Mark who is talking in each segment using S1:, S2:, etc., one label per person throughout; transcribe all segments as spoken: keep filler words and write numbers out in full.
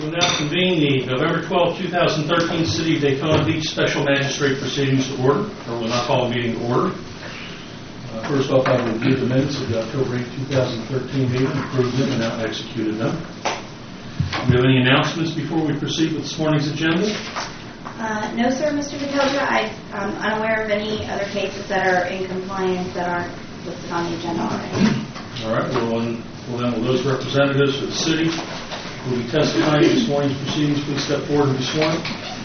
S1: We will now convene the November twelfth, two thousand thirteen City of Daytona Beach Special Magistrate Proceedings to order, or we'll not call a meeting to order. Uh, first off, I will review the minutes of the October eighth, two thousand thirteen meeting, approved them and now executed them. Do we have any announcements before we proceed with this morning's agenda?
S2: Uh, no, sir, Mister Vitelja. I'm unaware of any other cases that are in compliance that aren't listed on the agenda already.
S1: All right. Well, then, well, then will those representatives for the city who will be testifying in this morning's proceedings please step forward and be sworn?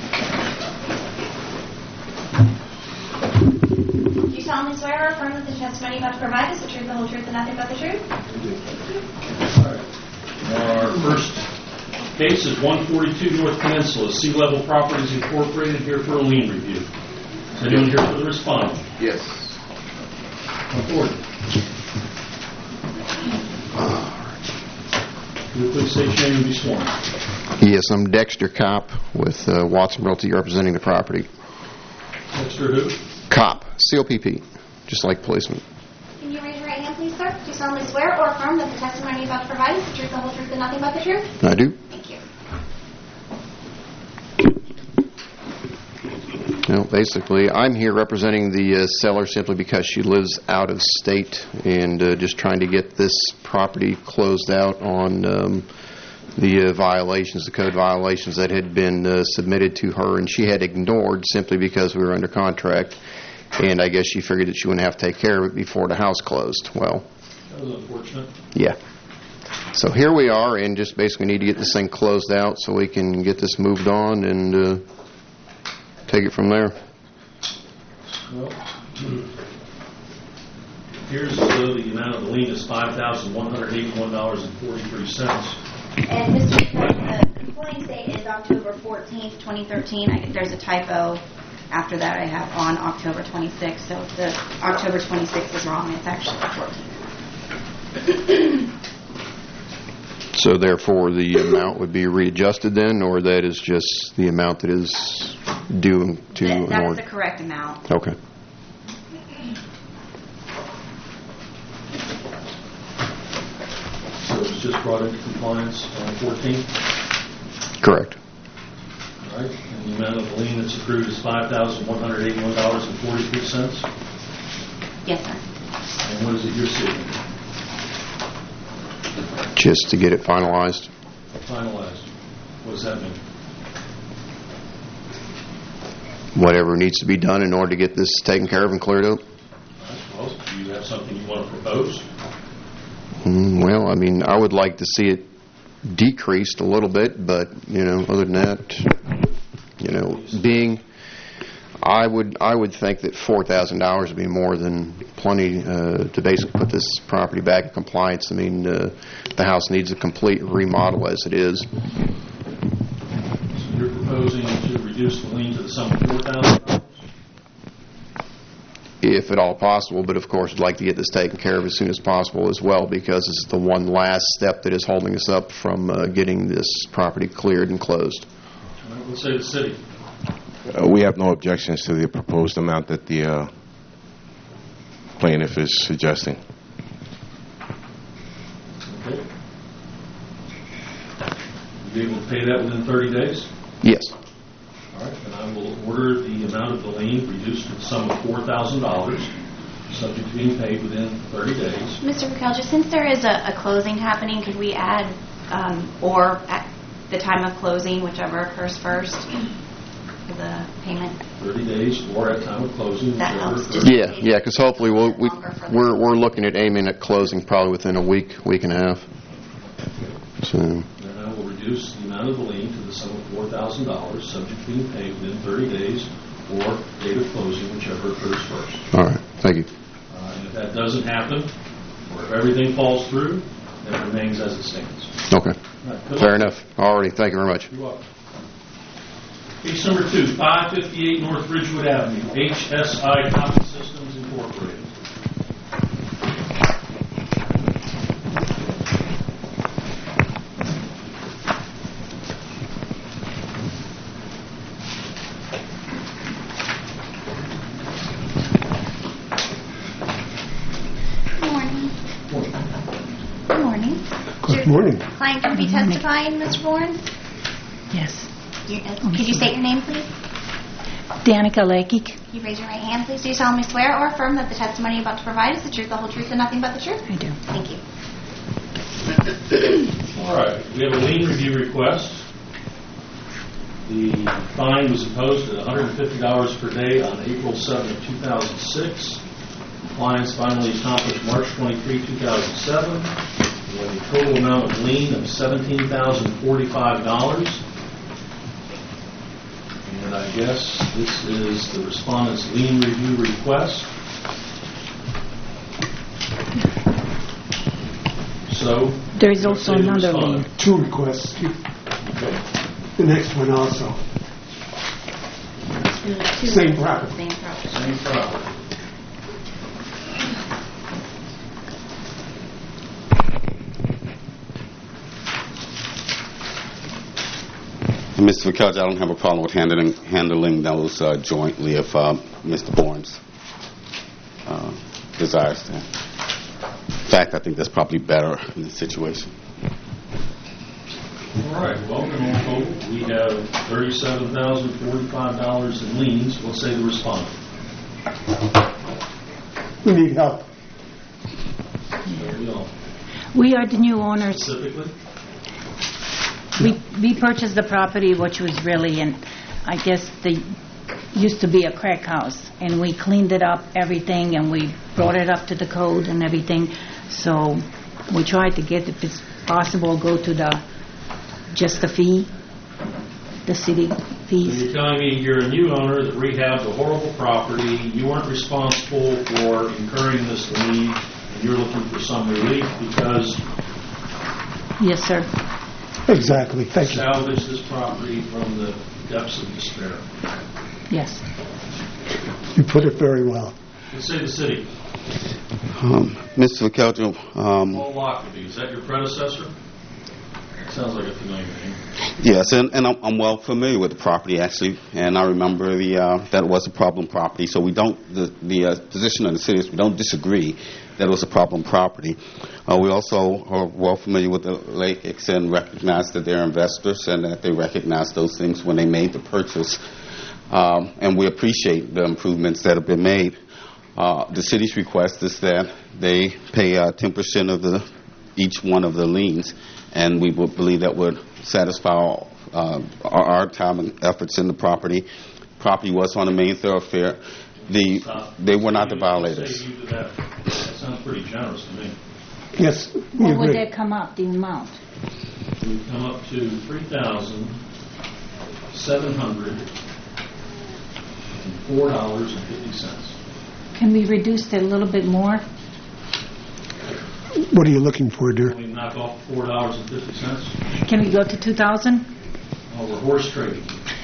S2: Do you solemnly swear or affirm that the testimony you're about to provide is the truth, the whole truth, and nothing but the truth?
S1: All right. Our first case is one forty-two North Peninsula, Sea Level Properties Incorporated, here for a lien review. Is anyone here for the respondent?
S3: Yes.
S1: Come forward. Will you please state your name and be sworn?
S3: Yes, I'm Dexter Kopp with uh, Watson Realty representing the property.
S1: Dexter who?
S3: Kopp, C O P P, just like policeman.
S2: Can you raise your right hand, please, sir? Do you solemnly swear or affirm that the testimony you're about to provide is the truth, the whole truth, and nothing but the truth?
S3: I do.
S2: Thank you.
S3: Well, basically, I'm here representing the uh, seller simply because she lives out of state and uh, just trying to get this property closed out on um, the uh, violations, the code violations that had been uh, submitted to her, and she had ignored simply because we were under contract, and I guess she figured that she wouldn't have to take care of it before the house closed. Well,
S1: That was unfortunate.
S3: yeah. So here we are, and just basically need to get this thing closed out so we can get this moved on and uh, take it from there.
S1: Well, here's as though the amount of the lien is five thousand one hundred eighty-one dollars and forty-three cents.
S2: And Mister President, the complaint date is October fourteenth, twenty thirteen. I think there's a typo after that I have on October twenty-sixth. So if the October twenty-sixth is wrong, it's actually the fourteenth.
S3: So therefore, the amount would be readjusted then, or that is just the amount that is due to
S2: That,
S3: an
S2: that's
S3: order?
S2: the correct amount.
S3: Okay.
S1: So it was just brought into compliance on the fourteenth.
S3: Correct.
S1: All right. And the amount of the lien that's accrued is five thousand one hundred eighty-one dollars and forty-three cents.
S2: Yes, sir.
S1: And what is it you're seeking?
S3: Just to get it finalized.
S1: Finalized. What does that mean?
S3: Whatever needs to be done in order to get this taken care of and cleared up.
S1: All right. Well, do you have something you want to propose?
S3: Mm, well, I mean, I would like to see it decreased a little bit, but, you know, other than that, you know, being, I would I would think that four thousand dollars would be more than plenty uh, to basically put this property back in compliance. I mean, uh, the house needs a complete remodel as it is.
S1: So you're proposing to reduce the lien to the sum of four thousand dollars?
S3: If at all possible, but of course I'd like to get this taken care of as soon as possible as well, because this is the one last step that is holding us up from uh, getting this property cleared and closed.
S1: All right, let's say the city.
S4: Uh, we have no objections to the proposed amount that the uh, plaintiff is suggesting.
S1: Okay. You'll be able to pay that within thirty days?
S3: Yes.
S1: All right, and I will order the amount of the lien reduced to the sum of four thousand dollars, subject to being paid within thirty days.
S2: Mister McKelja, since there is a, a closing happening, could we add um, or at the time of closing, whichever occurs first, for the payment?
S1: thirty days or at time of closing.
S2: That
S1: whichever
S2: helps.
S1: occurs.
S2: Just
S3: Yeah, yeah, because hopefully we'll, we, we're we're looking at aiming at closing probably within a week, week and a half. So.
S1: Then I will reduce the amount of the lien to the sum of four thousand dollars, subject to being paid within thirty days or date of closing, whichever occurs first.
S3: All right, thank you.
S1: Uh, and if that doesn't happen, or if everything falls through, then it remains as it stands.
S3: Okay,
S1: All right, good
S3: fair
S1: luck.
S3: enough. Alrighty, thank you very much.
S1: You're welcome. Case number two, five fifty-eight North Ridgewood Avenue, H S I Copy Systems Incorporated.
S2: Good morning.
S5: Good morning.
S2: Client going to be testifying, Mister Bourne?
S5: Yes.
S2: You- uh, Could you state your name, please?
S5: Danica Lekic.
S2: Can you raise your right hand, please? Do you solemnly swear or affirm that the testimony you're about to provide is the truth, the whole truth, and nothing but the truth?
S5: I do.
S2: Thank you.
S1: All right, we have a lien review request. The fine was imposed at one hundred fifty dollars per day on April seventh, two thousand six. Compliance finally accomplished March twenty-third, two thousand seven, with a total amount of lien of seventeen thousand forty-five dollars. And I guess this is the respondent's lien review request. So,
S5: There is also
S1: say the
S5: another
S1: respondent.
S5: lien.
S6: Two requests. The next one also.
S2: Two-
S6: Same property.
S2: Same property.
S1: Same property.
S7: And Mister McCudge, I don't have a problem with handling handling those uh, jointly if uh, Mister Bournes uh, desires that. In fact, I think that's probably better in this situation.
S1: All right, well, then on total, we have thirty-seven thousand forty-five dollars in liens. What say the respondent?
S6: We need help.
S1: There we go.
S5: We are the new owners.
S1: Specifically?
S5: We we purchased the property, which was really, in, I guess, the used to be a crack house, and we cleaned it up, everything, and we brought it up to the code and everything. So we tried to get, if it's possible, go to the just the fee, the city
S1: So
S5: fees.
S1: you're telling me you're a new owner that rehabbed a horrible property, you weren't responsible for incurring this lien, and you're looking for some relief because
S5: Yes, sir.
S6: Exactly. Thank you.
S1: salvage this property from the depths of despair.
S5: Yes.
S6: You put it very well.
S1: Let's say the city.
S7: Um, Mister McCudge, um,
S1: Paul Lockerbie, is that your predecessor? Sounds like a familiar name.
S7: yes, and, and I'm, I'm well familiar with the property actually, and I remember the uh, that it was a problem property. So we don't the the uh, position of the city is we don't disagree that it was a problem property. Uh, we also are well familiar with the Lakes and recognize that they're investors and that they recognize those things when they made the purchase. Um, and we appreciate the improvements that have been made. Uh, the city's request is that they pay uh, ten percent of the each one of the liens, and we would believe that would satisfy all, uh, our, our time and efforts in the property. Property was on the main thoroughfare. The
S1: Uh,
S7: they were not the
S1: Say
S7: violators.
S1: you to that. That sounds pretty generous to me.
S6: Yes, we
S5: What would
S6: agree.
S5: that come up, the amount?
S1: We've come up to three thousand seven hundred and four dollars and fifty cents.
S5: Can we reduce that a little bit more?
S6: What are you looking for, dear?
S1: Can we knock off four dollars and fifty cents?
S5: Can we go to two thousand?
S1: Oh, we're horse trading.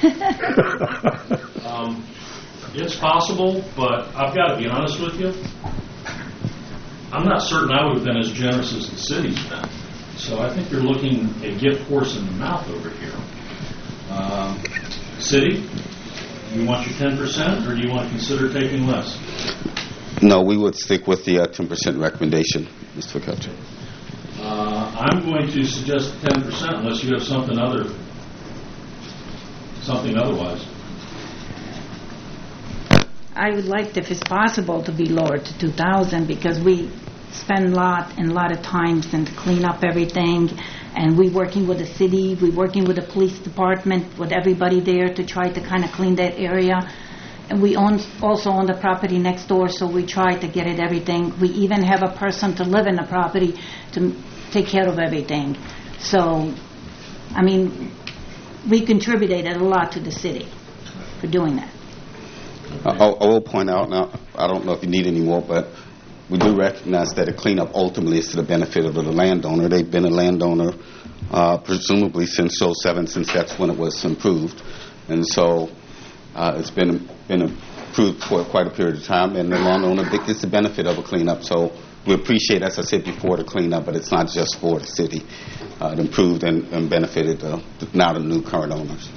S1: Um, it's possible, but I've got to be honest with you. I'm not certain I would have been as generous as the city's been. So I think you're looking a gift horse in the mouth over here. Um, city, you want your ten percent, or do you want to consider taking less?
S7: No, we would stick with the uh, ten percent recommendation, Mister McCutcheon.
S1: Uh, I'm going to suggest ten percent unless you have something other, something otherwise.
S5: I would like, if it's possible, to be lowered to two thousand because we spend a lot and a lot of times and clean up everything. And we working with the city, we working with the police department, with everybody there to try to kind of clean that area. And we own also own the property next door, so we try to get it everything. We even have a person to live in the property to take care of everything. So, I mean, we contributed a lot to the city for doing that.
S7: I, I will point out, now, I don't know if you need any more, but we do recognize that a cleanup ultimately is to the benefit of the landowner. They've been a landowner uh, presumably since oh seven, since that's when it was improved. And so uh, it's been been approved for quite a period of time, and the landowner gets the benefit of a cleanup. So we appreciate, as I said before, the cleanup, but it's not just for the city. Uh, it improved and, and benefited uh, now the new current owners.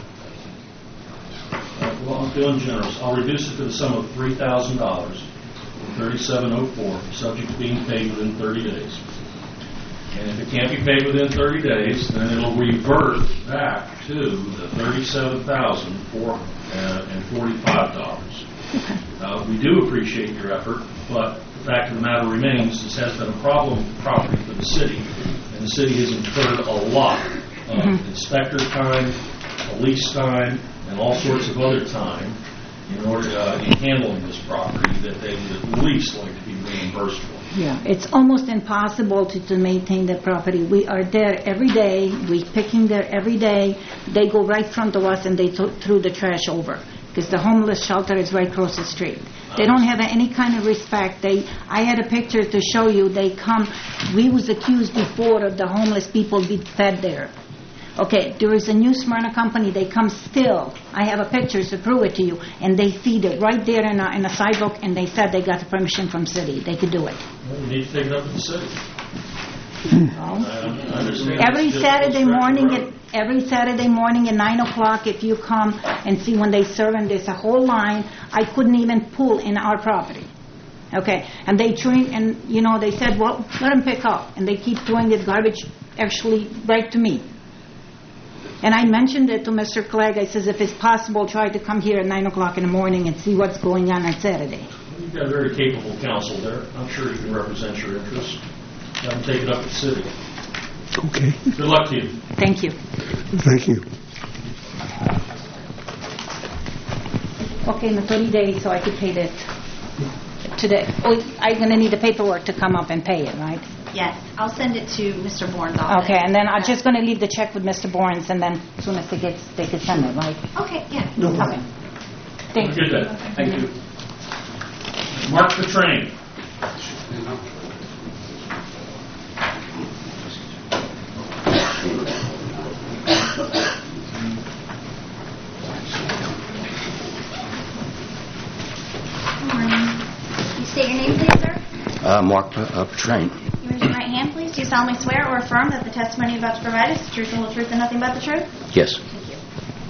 S1: Uh, well, I'm feeling generous. I'll reduce it to the sum of three thousand dollars, thirty-seven oh four, subject to being paid within thirty days. And if it can't be paid within thirty days, then it'll revert back to the thirty-seven thousand four hundred forty-five dollars. Uh, we do appreciate your effort, but the fact of the matter remains, this has been a problem property for the city, and the city has incurred a lot of mm-hmm. inspector time, police time, and all sorts of other time in order uh, in handling this property that they would at least like to be reimbursed for.
S5: Yeah, it's almost impossible to, to maintain the property. We are there every day. We're picking there every day. They go right front of us and they th- threw the trash over because the homeless shelter is right across the street. They don't have any kind of respect. They, I had a picture to show you. They come. We was accused before of the homeless people be fed there. Okay, there is a new Smyrna company. They come still. I have a picture to prove it to you, and they feed it right there in a, in a sidewalk. And they said they got the permission from city. They could do it.
S1: Well, you need to take it up with the city.
S5: No.
S1: I understand
S5: Every
S1: it's
S5: Saturday
S1: difficult
S5: morning,
S1: stretch
S5: at,
S1: of road.
S5: every Saturday morning at nine o'clock, if you come and see when they serve, and there's a whole line, I couldn't even pull in our property. Okay, and they train, and you know, they said, well, let them pick up, and they keep throwing this garbage actually right to me. And I mentioned it to Mister Clegg. I says, if it's possible, try to come here at nine o'clock in the morning and see what's going on on Saturday.
S1: You've got a very capable counsel there. I'm sure you can represent your interests. Have them take it up with the city.
S6: Okay.
S1: Good luck to you.
S5: Thank you.
S6: Thank you.
S5: Okay, in the thirty days, so I could pay that today. Oh, I'm going to need the paperwork to come up and pay it, right?
S2: Yes, I'll send it to Mister Bourne's office.
S5: Okay, and then I'm just going to leave the check with Mister Bourne's, and then as soon as it gets, they can send it, right?
S2: Okay, yeah.
S6: No
S5: Okay.
S6: problem.
S5: Thank you.
S1: Good day. Thank you. Mark the train.
S2: Good morning. You state your name, please, sir?
S8: Uh, Mark uh, Petrain.
S2: You raise your right hand, please. Do you solemnly swear or affirm that the testimony you're about to provide is the truth and the whole truth and nothing but the truth?
S8: Yes.
S2: Thank you.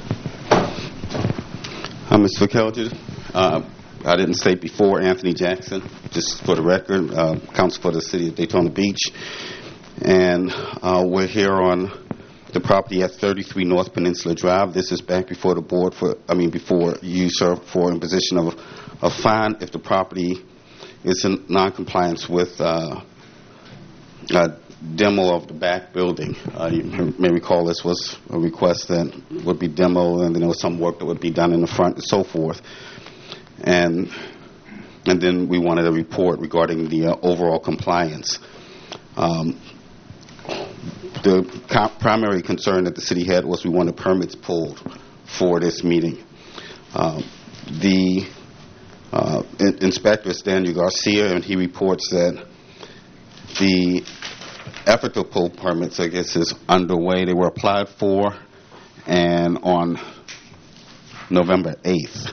S7: Uh, Mister McKelvey, uh, I didn't say before Anthony Jackson, just for the record, uh, counsel for the city of Daytona Beach. And uh, we're here on the property at thirty-three North Peninsula Drive. This is back before the board for, I mean, before you, sir, for imposition of a fine if the property is in non-compliance with uh, uh, demo of the back building. Uh, you may recall this was a request that would be demoed, and then there was some work that would be done in the front and so forth. And and then we wanted a report regarding the uh, overall compliance. Um, the co- primary concern that the city had was we wanted permits pulled for this meeting. Uh, the uh, in- inspector is Daniel Garcia, and he reports that the effort to pull permits, I guess, is underway. They were applied for, and on November eighth.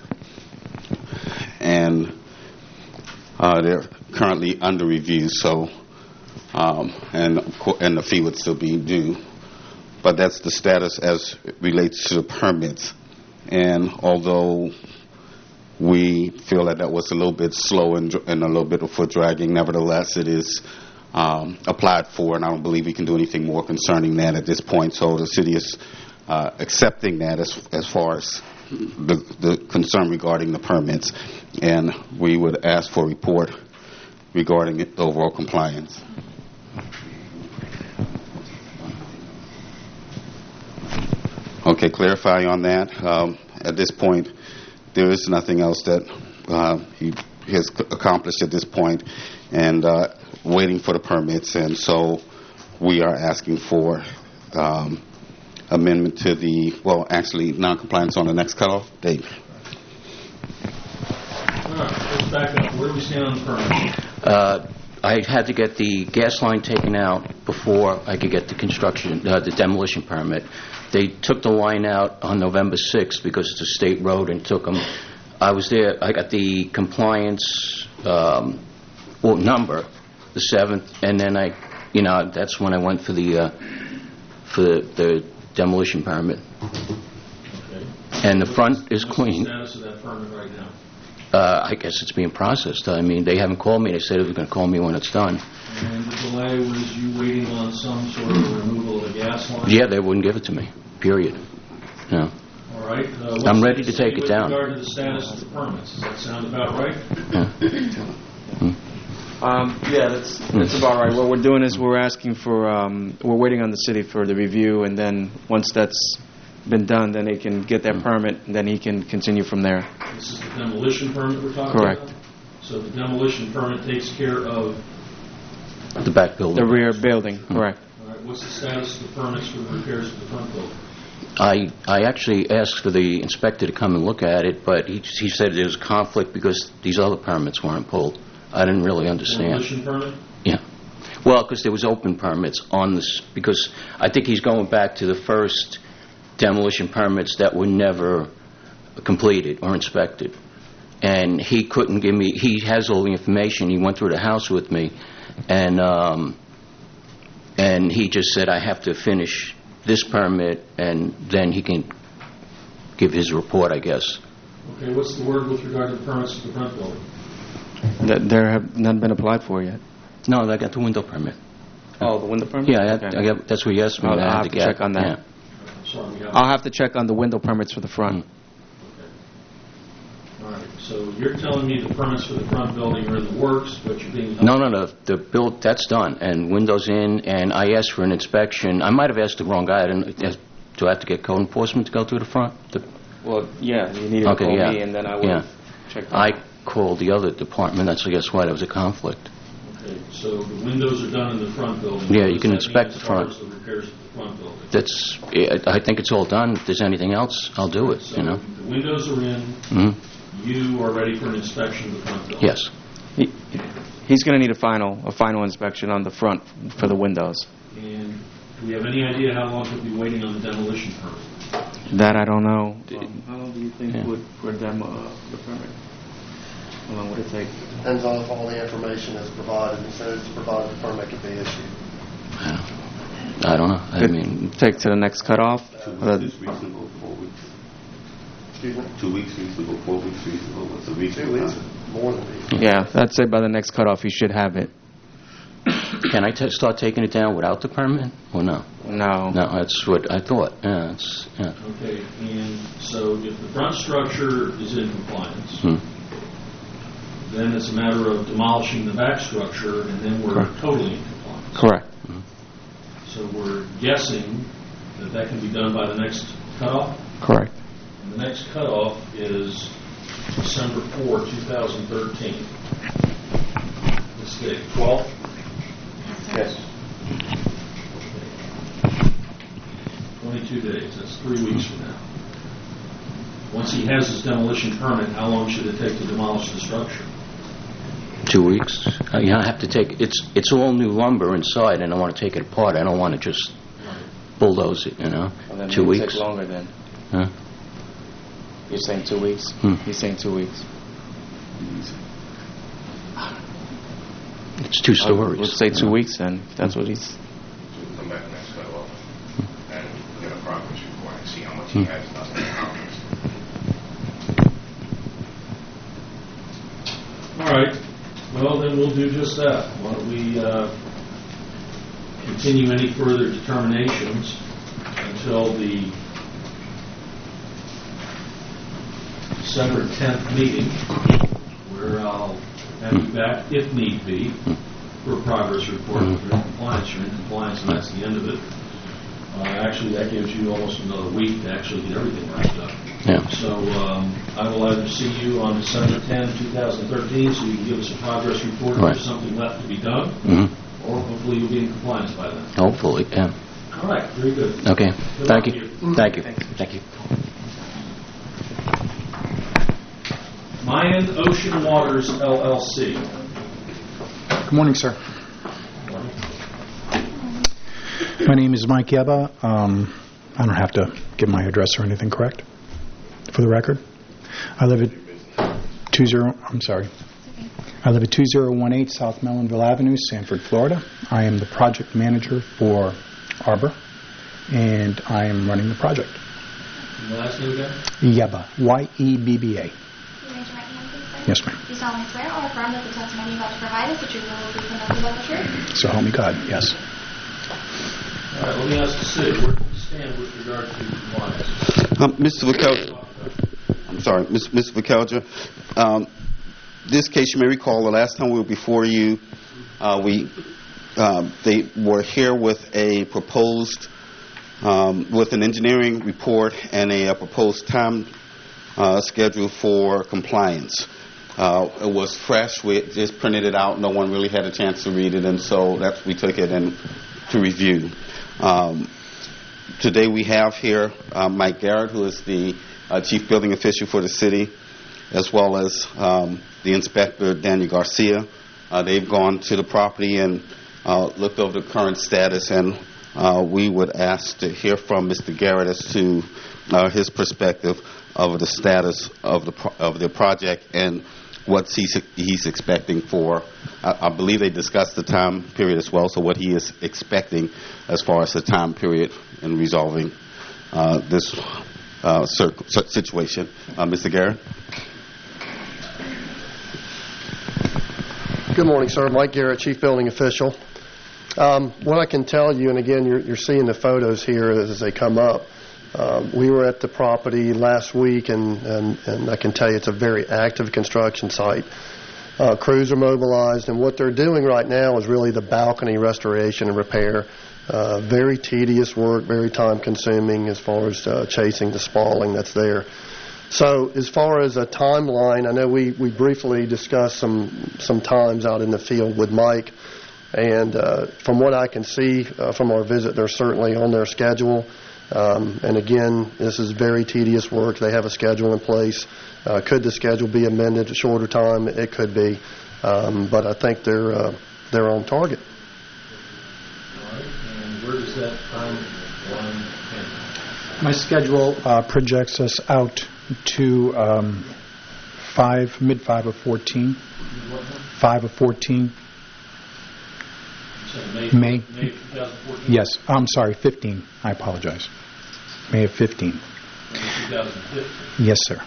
S7: And uh, they're currently under review, so um, and of course, and the fee would still be due, but that's the status as it relates to the permits. And although we feel that that was a little bit slow and, and a little bit of foot dragging, nevertheless, it is um, applied for, and I don't believe we can do anything more concerning that at this point. So the city is uh, accepting that as as far as the, the concern regarding the permits, and we would ask for a report regarding the overall compliance. Okay, clarify on that. Um, at this point, there is nothing else that uh, he has c- accomplished at this point, and uh, waiting for the permits, and so we are asking for um, amendment to the, well, actually, non-compliance on the next cutoff date.
S1: All right, let's back up. Where do we stand on the permit?
S8: Uh, I had to get the gas line taken out before I could get the construction, uh, the demolition permit. They took the line out on November sixth because it's a state road and took them. I was there. I got the compliance um, well, number, the seventh, and then I, you know, that's when I went for the uh, for the, the demolition permit.
S1: Okay.
S8: And the front is
S1: What's
S8: clean.
S1: the status of that permit right now?
S8: Uh, I guess it's being processed. I mean, they haven't called me. They said they were going to call me when it's done.
S1: And the delay was you waiting on some sort of removal of the gas line?
S8: Yeah, they wouldn't give it to me, period. No.
S1: All right. Uh, what's
S8: I'm ready
S1: the-
S8: to take it down.
S1: With regard to the status of the permits, does that sound about right?
S8: Yeah.
S9: Um, yeah, that's, that's about right. What we're doing is we're asking for, um, we're waiting on the city for the review, and then once that's been done, then they can get their permit, and then he can continue from there.
S1: This is the demolition permit we're talking about?
S9: Correct.
S1: So the demolition permit takes care of,
S8: The back building.
S9: The rear building, correct.
S1: all right, what's the status of the permits for the repairs of the front building?
S8: I I actually asked for the inspector to come and look at it, but he he said there was conflict because these other permits weren't pulled. I didn't really understand.
S1: Demolition permit?
S8: Yeah. Well, because there was open permits on this, because I think he's going back to the first demolition permits that were never completed or inspected. And he couldn't give me, he has all the information. He went through the house with me, and um, and he just said, I have to finish this permit, and then he can give his report, I guess.
S1: Okay, what's the word with regard to the permits of the front building?
S9: That there have none been applied for yet.
S8: No, I got the window permit.
S9: Oh, the window permit?
S8: Yeah, I had,
S9: Okay.
S8: I got, that's what he asked me.
S9: I'll-
S8: I
S9: I'll
S8: had
S9: have to
S8: get.
S9: check on that.
S8: Yeah.
S1: I'm sorry, we have...
S9: I'll have to check on the window permits for the front.
S1: All right, so you're telling me the permits for the front building are in the works, but you're being...
S8: No, no, no. The build, that's done, and windows in, and I asked for an inspection. I might have asked the wrong guy. I didn't, uh, do I have to get code enforcement to go through the front? The,
S9: Well, yeah, you need to
S8: Okay,
S9: call
S8: yeah.
S9: me, and then I will
S8: Yeah.
S9: check that.
S8: I called the other department. That's, I guess, why there was a conflict.
S1: Okay, so the windows are done in the front building.
S8: Yeah,
S1: What
S8: you
S1: does
S8: can
S1: that
S8: inspect
S1: mean
S8: the
S1: as far
S8: front.
S1: as the repairs of the front building?
S8: That's, I think it's all done. If there's anything else, I'll do it,
S1: So
S8: you know?
S1: the windows are in,
S8: hmm
S1: you are ready for an inspection of the front building?
S8: Yes.
S9: He, he's going to need a final, a final inspection on the front for the windows.
S1: And do we have any idea how long he'll be waiting on the demolition permit?
S9: That I don't know. How long do you think
S8: Yeah.
S9: would for them uh, the permit? How long would it take?
S10: Depends on if all the information is provided. As soon as it's provided, the permit can be issued.
S8: I don't, I don't know. I
S9: Could
S8: mean,
S9: take to the next cutoff.
S7: Two
S9: Uh,
S7: weeks is reasonable, four weeks.
S10: Excuse me?
S7: Two weeks reasonable, four weeks reasonable. What's the
S10: Two
S7: reasonable
S10: weeks,
S7: time?
S10: more than weeks.
S9: yeah, I'd say by the next cutoff you should have it.
S8: can I t- start taking it down without the permit, or no?
S9: No.
S8: No, that's what I thought. Yeah, it's, yeah.
S1: Okay, and so if the front structure is in compliance,
S8: Hmm.
S1: then it's a matter of demolishing the back structure, and then we're
S9: Correct.
S1: totally in compliance.
S9: Correct.
S1: So we're guessing that that can be done by the next cutoff?
S9: Correct.
S1: And the next cutoff is December fourth, twenty thirteen. This date, twelfth?
S10: Yes.
S1: twenty-two days, that's three weeks from now. Once he has his demolition permit, how long should it take to demolish the structure?
S8: Two weeks. Uh, you know, I have to take, it's it's all new lumber inside, and I want to take it apart. I don't want to just bulldoze it, you know?
S9: Well, then
S8: Two
S9: it'll
S8: weeks.
S9: take longer then.
S8: Huh?
S9: You're saying two weeks?
S8: Hmm.
S9: He's saying two weeks.
S8: It's two stories.
S9: Let's say two
S8: you know?
S9: weeks then, if that's what he's...
S4: So we come back next cutoff and get a progress report and see how much he has left in the progress.
S1: All right, well, then we'll do just that. Why don't we uh, continue any further determinations until the December tenth meeting, where I'll have you back, if need be, for a progress report. If you're in compliance, you're in compliance, and that's the end of it. Uh, Actually, that gives you almost another week to actually get everything wrapped up.
S8: Yeah.
S1: So um, I will either see you on December tenth, twenty thirteen, so you can give us a progress report if
S8: Right.
S1: there's something left to be done,
S8: hmm
S1: or hopefully you'll be in compliance by then.
S8: Hopefully, yeah.
S1: All right, very good.
S8: Okay.
S1: Good
S8: Thank
S1: luck
S8: you.
S1: to you.
S8: Thank you. Thank you.
S1: Mayan Ocean Waters, L L C.
S11: Good morning, sir. My name is Mike Yeba. Um, I don't have to give my address or anything, correct? For the record, I live at two zero. I'm sorry. I live at two zero one eight South Mellonville Avenue, Sanford, Florida. I am the project manager for Arbor, and I am running the project.
S1: Your last name again?
S11: Yeba, Y E B B A.
S2: Can you raise your right hand, please, sir?
S11: Yes, ma'am.
S12: Do you solemnly swear or affirm that the testimony you're about to provide is the truth and will be nothing but the truth?
S11: So help me God, yes.
S1: All right, let me ask the city, where do we stand with regard to compliance?
S7: Um, Mister Vikelja, I'm sorry, Mister Mister Vikelja, um, this case, you may recall, the last time we were before you, uh, we uh, they were here with a proposed, um, with an engineering report and a, a proposed time uh, schedule for compliance. Uh, it was fresh. We just printed it out. No one really had a chance to read it, and so that's we took it in to review. Um, today we have here uh, Mike Garrett, who is the uh, chief building official for the city, as well as um, the inspector, Daniel Garcia. Uh, they've gone to the property and uh, looked over the current status, and uh, we would ask to hear from Mister Garrett as to uh, his perspective of the status of the pro- of the project and what he's, he's expecting for. I, I believe they discussed the time period as well, so what he is expecting as far as the time period in resolving uh, this uh, cir- situation. Uh, Mister Garrett?
S10: Good morning, sir. Mike Garrett, Chief Building Official. Um, what I can tell you, and again, you're, you're seeing the photos here as they come up, Um, we were at the property last week, and, and, and I can tell you it's a very active construction site. Uh, crews are mobilized, and what they're doing right now is really the balcony restoration and repair. Uh, very tedious work, very time-consuming as far as uh, chasing the spalling that's there. So as far as a timeline, I know we, we briefly discussed some, some times out in the field with Mike, and uh, from what I can see uh, from our visit, they're certainly on their schedule. Um, and again, this is very tedious work. They have a schedule in place. Uh, could the schedule be amended to shorter time? It could be, um, but I think they're uh, they're on target.
S1: All right, and where does that timeline end?
S11: My schedule uh, projects us out to um, five, mid five of fourteen. Five of fourteen.
S1: So May,
S11: May.
S1: May twenty fourteen?
S11: Yes, I'm sorry, fifteen. I apologize. May of fifteen.
S1: twenty fifteen.
S11: Yes, sir.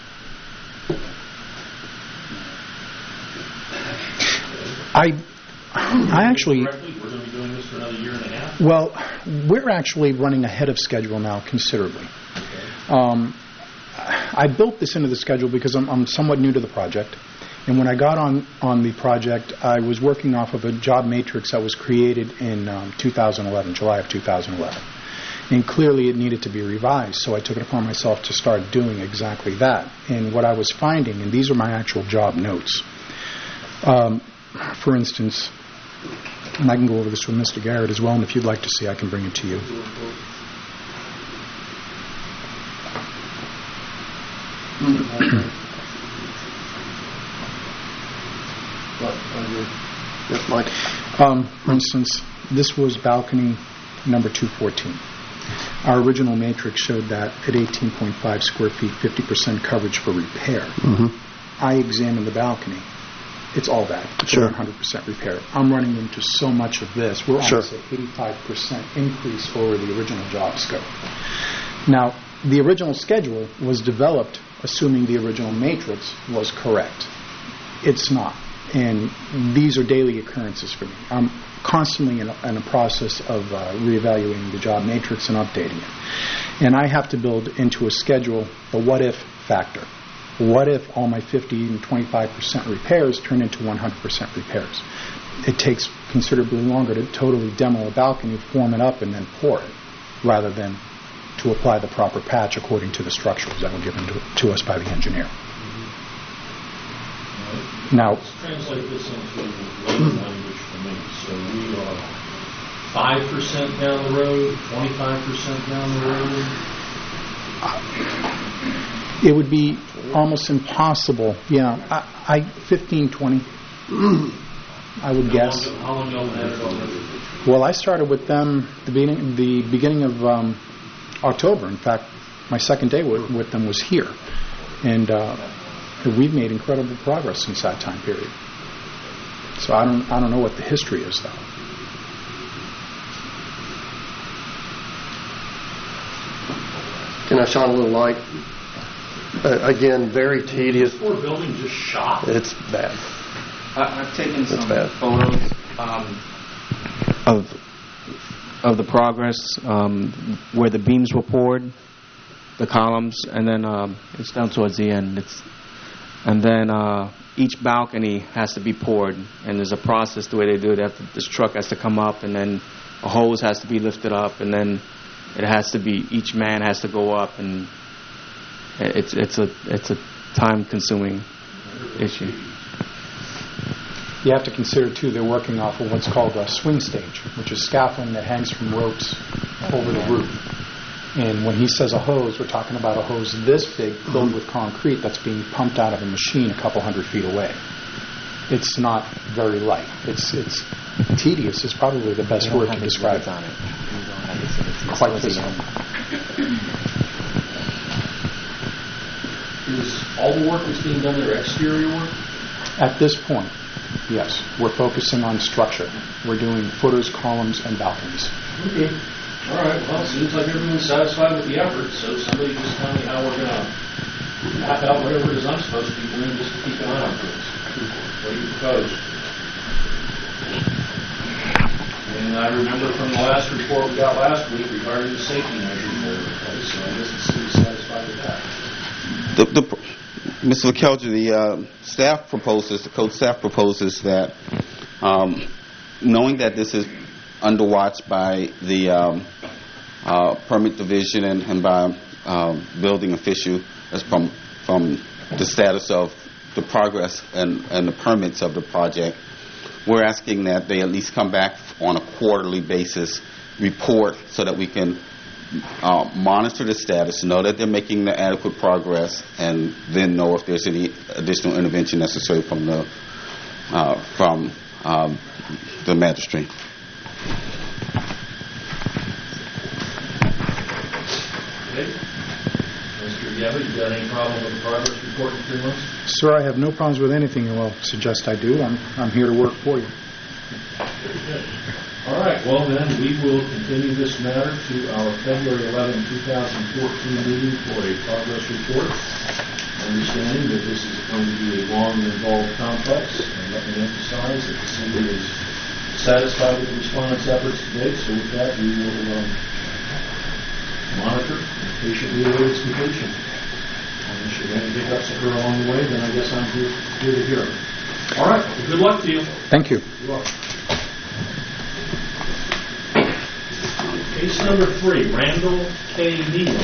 S11: I, I actually.
S1: Correctly, we're going to be doing this for another year and a half.
S11: Well, we're actually running ahead of schedule now considerably.
S1: Okay.
S11: Um, I built this into the schedule because I'm, I'm somewhat new to the project. And when I got on, on the project, I was working off of a job matrix that was created in um, two thousand eleven, July of two thousand eleven. And clearly it needed to be revised, so I took it upon myself to start doing exactly that. And what I was finding, and these are my actual job notes, um, for instance, and I can go over this with Mister Garrett as well, and if you'd like to see, I can bring it to you.
S10: Yes, Mike.
S11: Um, for instance, this was balcony number two fourteen. Our original matrix showed that at eighteen point five square feet, fifty percent coverage for repair.
S10: Mm-hmm.
S11: I examined the balcony. It's all that. It's
S10: Sure.
S11: one hundred percent repair. I'm running into so much of this. We're
S10: Sure.
S11: almost at eighty-five percent increase over the original job scope. Now, the original schedule was developed assuming the original matrix was correct. It's not. And these are daily occurrences for me. I'm constantly in a, in a process of uh, reevaluating the job matrix and updating it. And I have to build into a schedule the what-if factor. What if all my fifty and twenty-five percent repairs turn into one hundred percent repairs? It takes considerably longer to totally demo a balcony, form it up, and then pour it, rather than to apply the proper patch according to the structures that were given to, to us by the engineer. Now,
S1: Let's translate this into layman language for me. So we are five percent down the road, twenty-five percent down the road.
S11: it would be almost impossible. Yeah, I, I fifteen, twenty, I would guess.
S1: How long ago had it already?
S11: Well, I started with them the beginning, the beginning of um, October. In fact, my second day with, with them was here. And uh, we've made incredible progress since that time period. So I don't I don't know what the history is, though.
S10: Can I shine a little light? Uh, Again, very tedious.
S1: Four buildings just shot.
S10: It's bad.
S9: I- I've taken
S10: That's
S9: some
S10: bad.
S9: photos um, of of the progress um, where the beams were poured, the columns, and then um, it's down towards the end. It's and then uh, each balcony has to be poured, and there's a process the way they do it. They have to, this truck has to come up, and then a hose has to be lifted up, and then it has to be each man has to go up, and it's it's a it's a time-consuming issue.
S11: You have to consider, too, they're working off of what's called a swing stage, which is scaffolding that hangs from ropes over the roof. And when he says a hose, we're talking about a hose this big filled with concrete that's being pumped out of a machine a couple hundred feet away. It's not very light. It's it's tedious is probably the best word to describe it. On it. Quite physical.
S1: Is all the work that's being done there exterior work?
S11: At this point, yes. We're focusing on structure. We're doing footers, columns, and balconies.
S1: Okay. All right. Well, it seems like everyone's satisfied with the effort, so somebody just tell me how we're going to map out whatever it is I'm supposed to be doing just to keep an eye on things. What do you propose? And I remember from the last report we got last week regarding the safety measures that are in place, so I guess the city's satisfied with that.
S7: The, the, Mister McKelger, the uh, staff proposes, the code staff proposes that, um, knowing that this is underwatched by the um, uh, permit division and, and by um, building official, as from from the status of the progress and, and the permits of the project, we're asking that they at least come back on a quarterly basis, report, so that we can Uh, monitor the status, know that they're making the adequate progress, and then know if there's any additional intervention necessary from the uh, from um, the magistrate.
S1: Okay. Mister Yeva, you got any problem with the progress report in three months?
S11: Sir, I have no problems with anything you will suggest I do. I'm I'm here to work for you.
S1: Very good. All right, well then, we will continue this matter to our February eleventh, twenty fourteen meeting for a progress report, understanding that this is going to be a long and involved complex, and let me emphasize that the city is satisfied with the respondents' efforts today, so with that, we will um, monitor and patiently await its completion. And should any hiccups occur along the way, then I guess I'm here, here to hear them. All right, well, good luck to you.
S11: Thank you.
S1: You're welcome. Case number three, Randall K. Neal.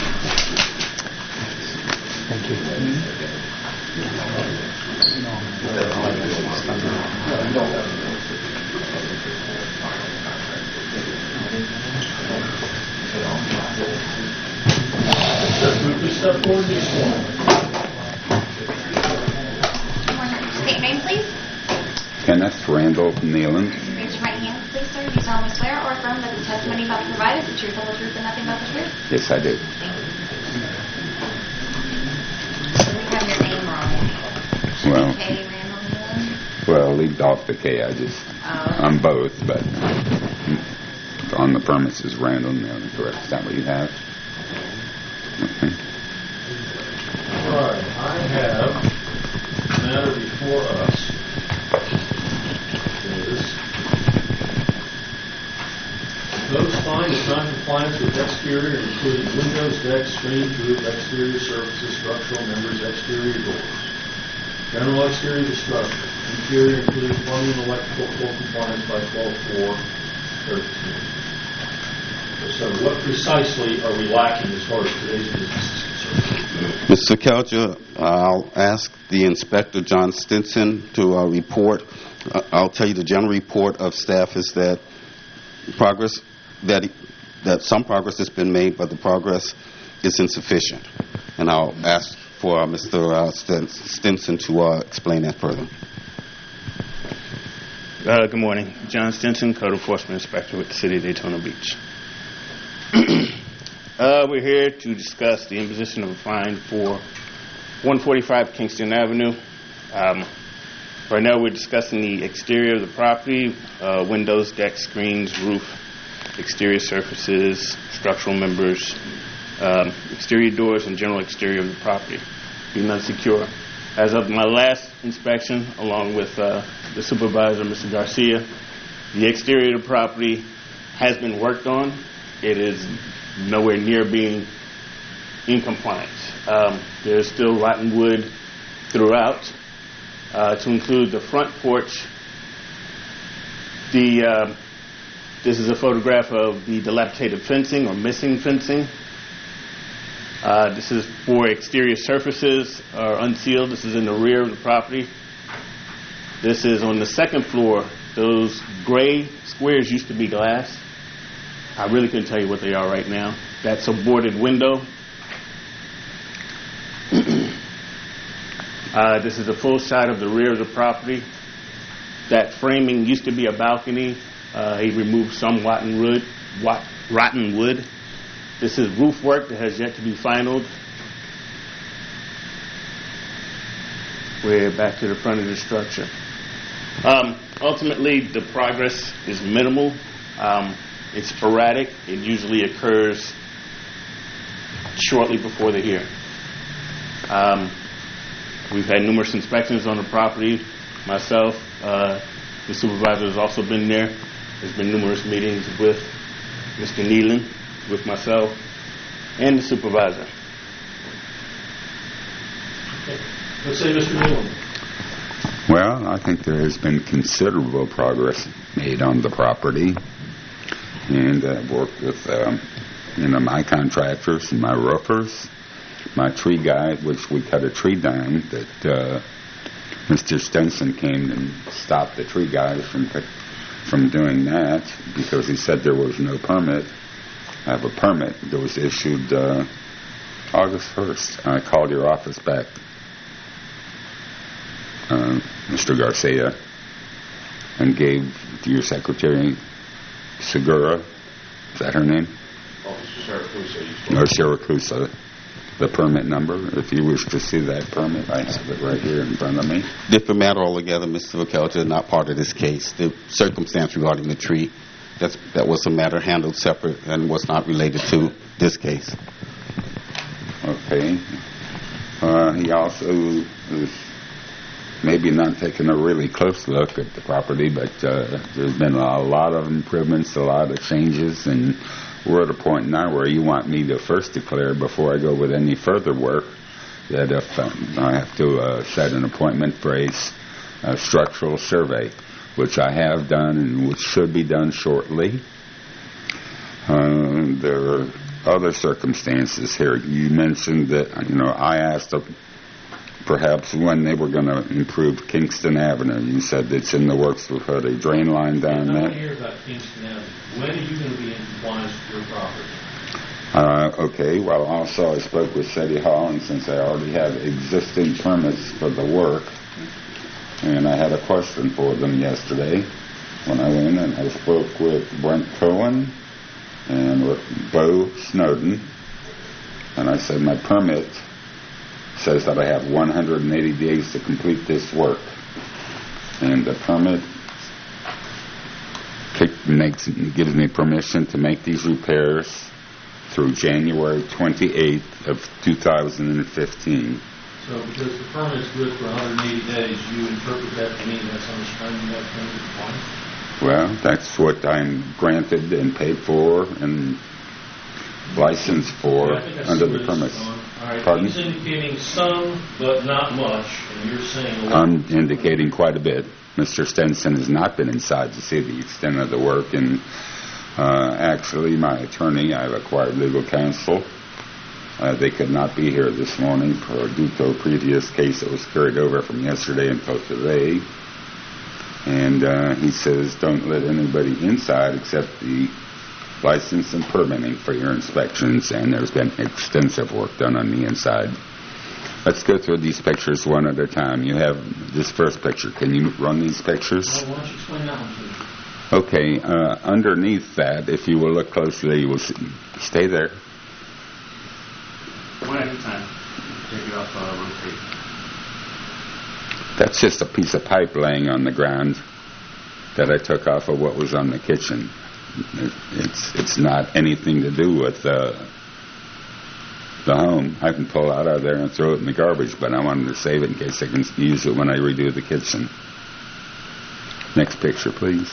S11: Thank you.
S1: Please step forward to this one.
S12: State your name, please.
S13: Kenneth Randall Nealon.
S12: Raise your right hand, please, sir. Do you solemnly swear or affirm that the testimony about to provide is the truth, the whole truth, and nothing but the truth?
S13: Yes, I do.
S12: Thank you. So we have your name wrong.
S13: Well,
S12: K. Randall Nealon?
S13: well, leave off the K. I just,
S12: Oh.
S13: I'm both, but on the permits is Randall Nealon, correct? Is that what you have? Okay.
S1: All right, I have a matter before us. Is those find is non-compliance with exterior, including windows, decks, screen, roof, exterior surfaces, structural members, exterior doors. General exterior of the structure. Interior includes plumbing and electrical full compliance by twelve four thirteen. So what precisely are we lacking as far as today's business is concerned?
S7: Mister Kelcher, I'll ask the inspector, John Stinson, to uh, report. Uh, I'll tell you the general report of staff is that progress, that that some progress has been made, but the progress is insufficient. And I'll ask for uh, Mister Uh, Stinson to uh, explain that further.
S14: Uh, good morning. John Stinson, Code Enforcement Inspector with the City of Daytona Beach. uh, we're here to discuss the imposition of a fine for one forty-five Kingston Avenue. Um, right now we're discussing the exterior of the property, uh, windows, decks, screens, roof, exterior surfaces, structural members, um, exterior doors, and general exterior of the property being unsecure. As of my last inspection, along with uh, the supervisor, Mister Garcia, the exterior of the property has been worked on. It is nowhere near being in compliance. Um, there's still rotten wood throughout, uh, to include the front porch. The uh, this is a photograph of the dilapidated fencing or missing fencing. Uh, this is for exterior surfaces are unsealed. This is in the rear of the property. This is on the second floor. Those gray squares used to be glass. I really couldn't tell you what they are right now. That's a boarded window. uh, this is a full shot of the rear of the property. That framing used to be a balcony. Uh, he removed some rotten wood. Wat, rotten wood. This is roof work that has yet to be finalized. We're back to the front of the structure. Um, ultimately, the progress is minimal. Um, it's sporadic. It usually occurs shortly before the hearing. Um, we've had numerous inspections on the property. Myself, uh, the supervisor has also been there. There's been numerous meetings with Mister Nealon, with myself, and the supervisor.
S1: Okay. Let's say Mister Nealon.
S13: Well, I think there has been considerable progress made on the property, and I've worked with um, you know, my contractors and my roofers, my tree guy, which we cut a tree down that uh, Mister Stenson came and stopped the tree guys from from doing that because he said there was no permit. I have a permit that was issued uh, August first. I called your office back, uh, Mister Garcia, and gave to your secretary, Segura, is that her name?
S7: Officer Saracusa.
S13: No, Saracusa. The permit number. If you wish to see that permit, I have it right here in front of me.
S7: Different matter altogether, Mister Vakelcha, is not part of this case. The circumstance regarding the tree, that's, that was a matter handled separate and was not related to this case.
S13: Okay. Uh, he also is maybe not taking a really close look at the property, but uh, there's been a lot of improvements, a lot of changes, and we're at a point now where you want me to first declare, before I go with any further work, that if um, I have to uh, set an appointment for a, a structural survey, which I have done and which should be done shortly. Uh, there are other circumstances here. You mentioned that, you know, I asked uh, perhaps when they were going to improve Kingston Avenue. You said it's in the works to put a drain line down
S1: there. I
S13: there.
S1: want to hear about Kingston Avenue. When are you going to be in compliance with your property?
S13: Uh, okay, well, also I spoke with City Hall, and since I already have existing permits for the work, and I had a question for them yesterday when I went, and I spoke with Brent Cohen and with Bo Snowden, and I said my permit says that I have one hundred eighty days to complete this work, and the permit makes gives me permission to make these repairs through January twenty-eighth of two thousand fifteen.
S1: So because the permit's good for one hundred eighty days, you interpret that to mean that's how much time you have to compliance?
S13: Well, that's what I'm granted and paid for and licensed for
S1: yeah,
S13: under the permits.
S1: All right,
S13: Pardon?
S1: he's indicating some, but not much, and you're saying a lot.
S13: I'm indicating quite a bit. Mister Stenson has not been inside to see the extent of the work, and uh, actually my attorney, I've acquired legal counsel. Uh, they could not be here this morning for due to a previous case that was carried over from yesterday until today. And uh, he says don't let anybody inside except the license and permitting for your inspections, and there's been extensive work done on the inside. Let's go through these pictures one at a time. You have this first picture. Can you run these pictures?
S1: Well, why don't you explain that one to me?
S13: Okay, uh, underneath that, if you will look closely, you will see, stay there.
S14: One at a time. Take it off uh, rotate.
S13: That's just a piece of pipe laying on the ground that I took off of what was on the kitchen. It, it's it's not anything to do with uh, the home. I can pull out of there and throw it in the garbage, but I wanted to save it in case I can use it when I redo the kitchen. Next picture, please.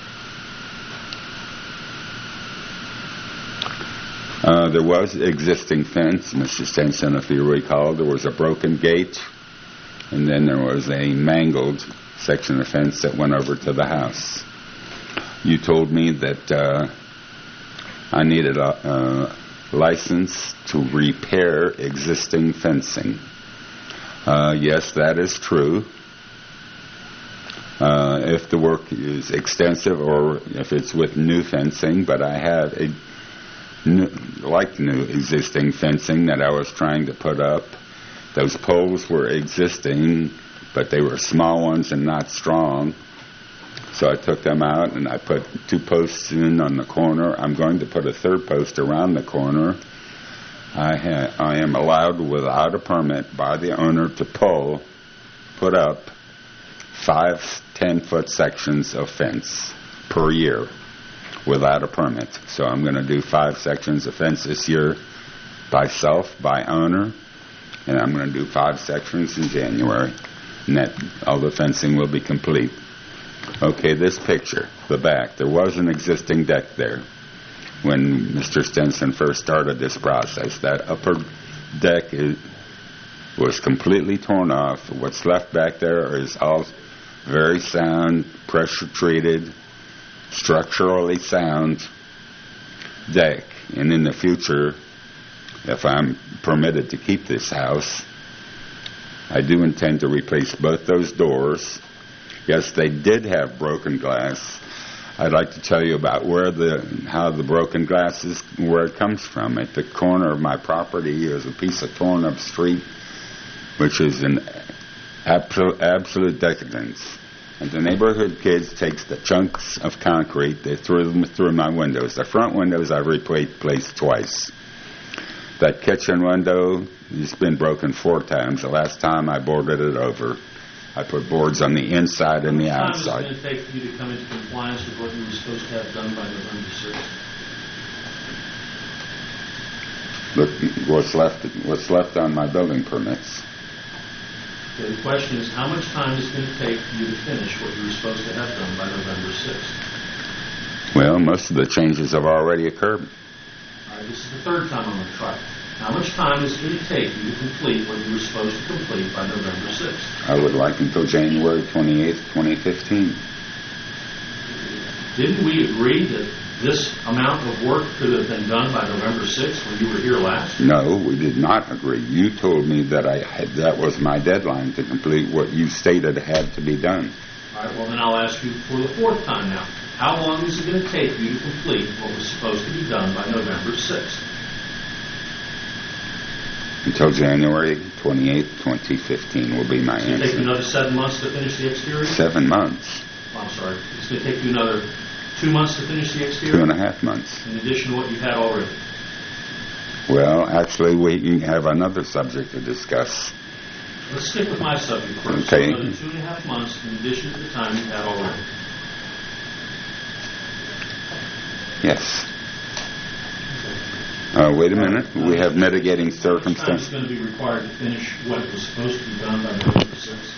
S13: Uh, there was existing fence, Mister Stenson, if you recall. There was a broken gate, and then there was a mangled section of fence that went over to the house. You told me that uh, I needed a uh, license to repair existing fencing. Uh, yes, that is true. Uh, if the work is extensive or if it's with new fencing, but I have a New, like new existing fencing that I was trying to put up. Those poles were existing, but they were small ones and not strong. So I took them out and I put two posts in on the corner. I'm going to put a third post around the corner. I, ha- I am allowed without a permit by the owner to pull, put up five ten-foot sections of fence per year, without a permit. So I'm going to do five sections of fence this year by self, by owner, and I'm going to do five sections in January. And that all the fencing will be complete. Okay, this picture, the back. There was an existing deck there when Mister Stenson first started this process. That upper deck is, was completely torn off. What's left back there is all very sound, pressure treated, structurally sound deck. And in the future, if I'm permitted to keep this house, I do intend to replace both those doors. Yes, they did have broken glass. I'd like to tell you about where the how the broken glass is, where it comes from. At the corner of my property is a piece of torn up street, which is an absolute, absolute decadence. And the neighborhood kids takes the chunks of concrete, they threw them through my windows. The front windows I've replaced twice. That kitchen window has been broken four times. The last time I boarded it over. I put boards on the inside and the outside.
S1: How long is it going to take for you to come into compliance with what you were supposed to have done by November sixth?
S13: Look, what's left, what's left on my building permits.
S1: Okay, the question is, how much time is it going to take for you to finish what you were supposed to have done by November sixth?
S13: Well, most of the changes have already occurred.
S1: All right, this is the third time I'm going to try. How much time is it going to take you to complete what you were supposed to complete by November sixth?
S13: I would like until January twenty-eighth, twenty fifteen.
S1: Didn't we agree that this amount of work could have been done by November sixth when you were here last?
S13: No, we did not agree. You told me that I had, that was my deadline to complete what you stated had to be done.
S1: All right, well, then I'll ask you for the fourth time now. How long is it going to take you to complete what was supposed to be done by November sixth?
S13: Until January twenty-eighth, twenty fifteen will be my
S1: It's going to
S13: answer.
S1: take you another seven months to finish the exterior?
S13: Seven months.
S1: Oh, I'm sorry. It's going to take you another two months to finish the exterior?
S13: Two and a half months.
S1: In addition to what you've had already?
S13: Well, actually, we have another subject to discuss.
S1: Let's stick with my subject first.
S13: Okay.
S1: So another two and a half months in addition to the time you've had already.
S13: Yes. Uh, wait a minute. We have mitigating circumstances.
S1: How much time is going to be required to finish what was supposed to be done by November sixth?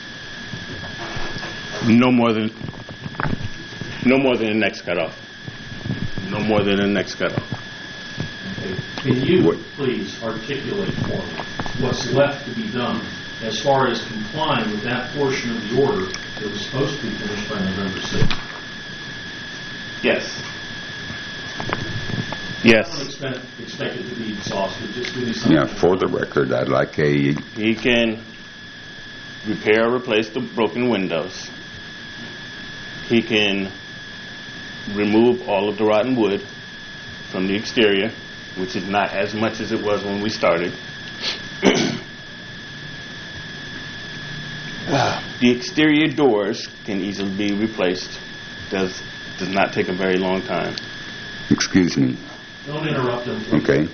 S14: No more than no more than the next cutoff. No more than the next cutoff.
S1: Okay. Can you please articulate for me what's left to be done as far as complying with that portion of the order that was supposed to be finished by November sixth?
S14: Yes. Yes.
S1: I don't expect, expect it to be exhaustive. Just give me something.
S13: Yeah, for the record, I'd like a...
S14: He can repair or replace the broken windows. He can remove all of the rotten wood from the exterior, which is not as much as it was when we started. The exterior doors can easily be replaced. Does does not take a very long time.
S13: Excuse me.
S1: Don't interrupt him. Please.
S13: Okay.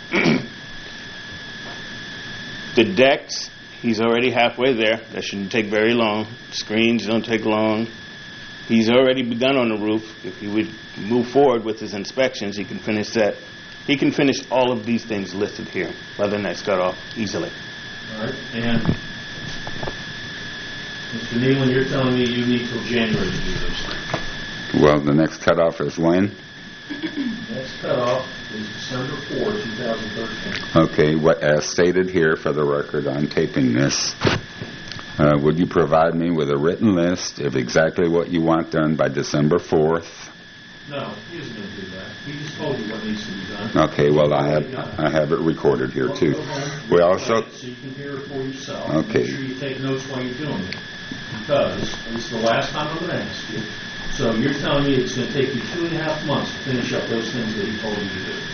S14: The decks, he's already halfway there. That shouldn't take very long. Screens don't take long. He's already begun on the roof. If he would move forward with his inspections, he can finish that He can finish all of these things listed here by the next cutoff easily.
S1: All right, and Mister Nealon, you're telling me you need till January to do those things.
S13: Well, the next cutoff is when?
S1: Next cutoff is December fourth, twenty thirteen.
S13: Okay, what, as stated here for the record, I'm taping this. Uh, would you provide me with a written list of exactly what you want done by December fourth?
S1: No, he isn't going to do that. He just told you what needs to be done.
S13: Okay, well, I have I have it recorded here, too. We also...
S1: So you can hear it for yourself.
S13: Okay.
S1: Make sure you take notes while you're doing it. Because this is the last time I'm going to ask you. So you're telling me it's going to take you two and a half months to finish up those things that he told you to do.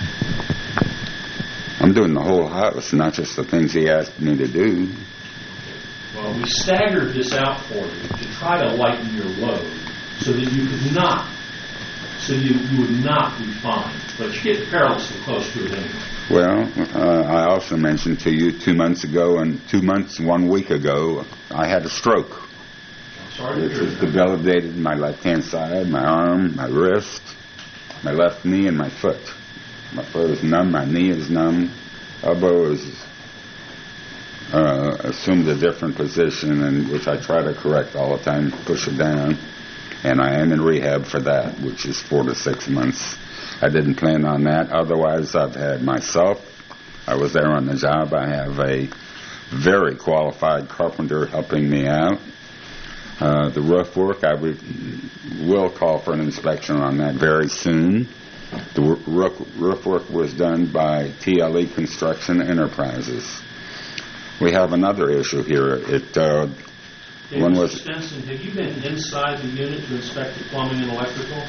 S13: I'm doing the whole house, not just the things he asked me to do.
S1: Well, we staggered this out for you to try to lighten your load so that you could not, so you, you would not be fined. But you get perilously close to it anyway.
S13: Well, uh, I also mentioned to you two months ago and two months, one week ago, I had a stroke.
S1: I'm sorry to
S13: Which
S1: hear
S13: is
S1: that.
S13: debilitated my left-hand side, my arm, my wrist, my left knee, and my foot. My foot is numb, my knee is numb, elbow is uh, assumed a different position, and which I try to correct all the time, push it down. And I am in rehab for that, which is four to six months. I didn't plan on that. Otherwise, I've had myself. I was there on the job. I have a very qualified carpenter helping me out. Uh, the roof work, I would, will call for an inspection on that very soon. The roof, roof work was done by T L E Construction Enterprises. We have another issue here. It uh,
S1: Hey,
S13: one
S1: Mister
S13: was
S1: Stenson, have you been inside the unit to inspect the plumbing and electrical?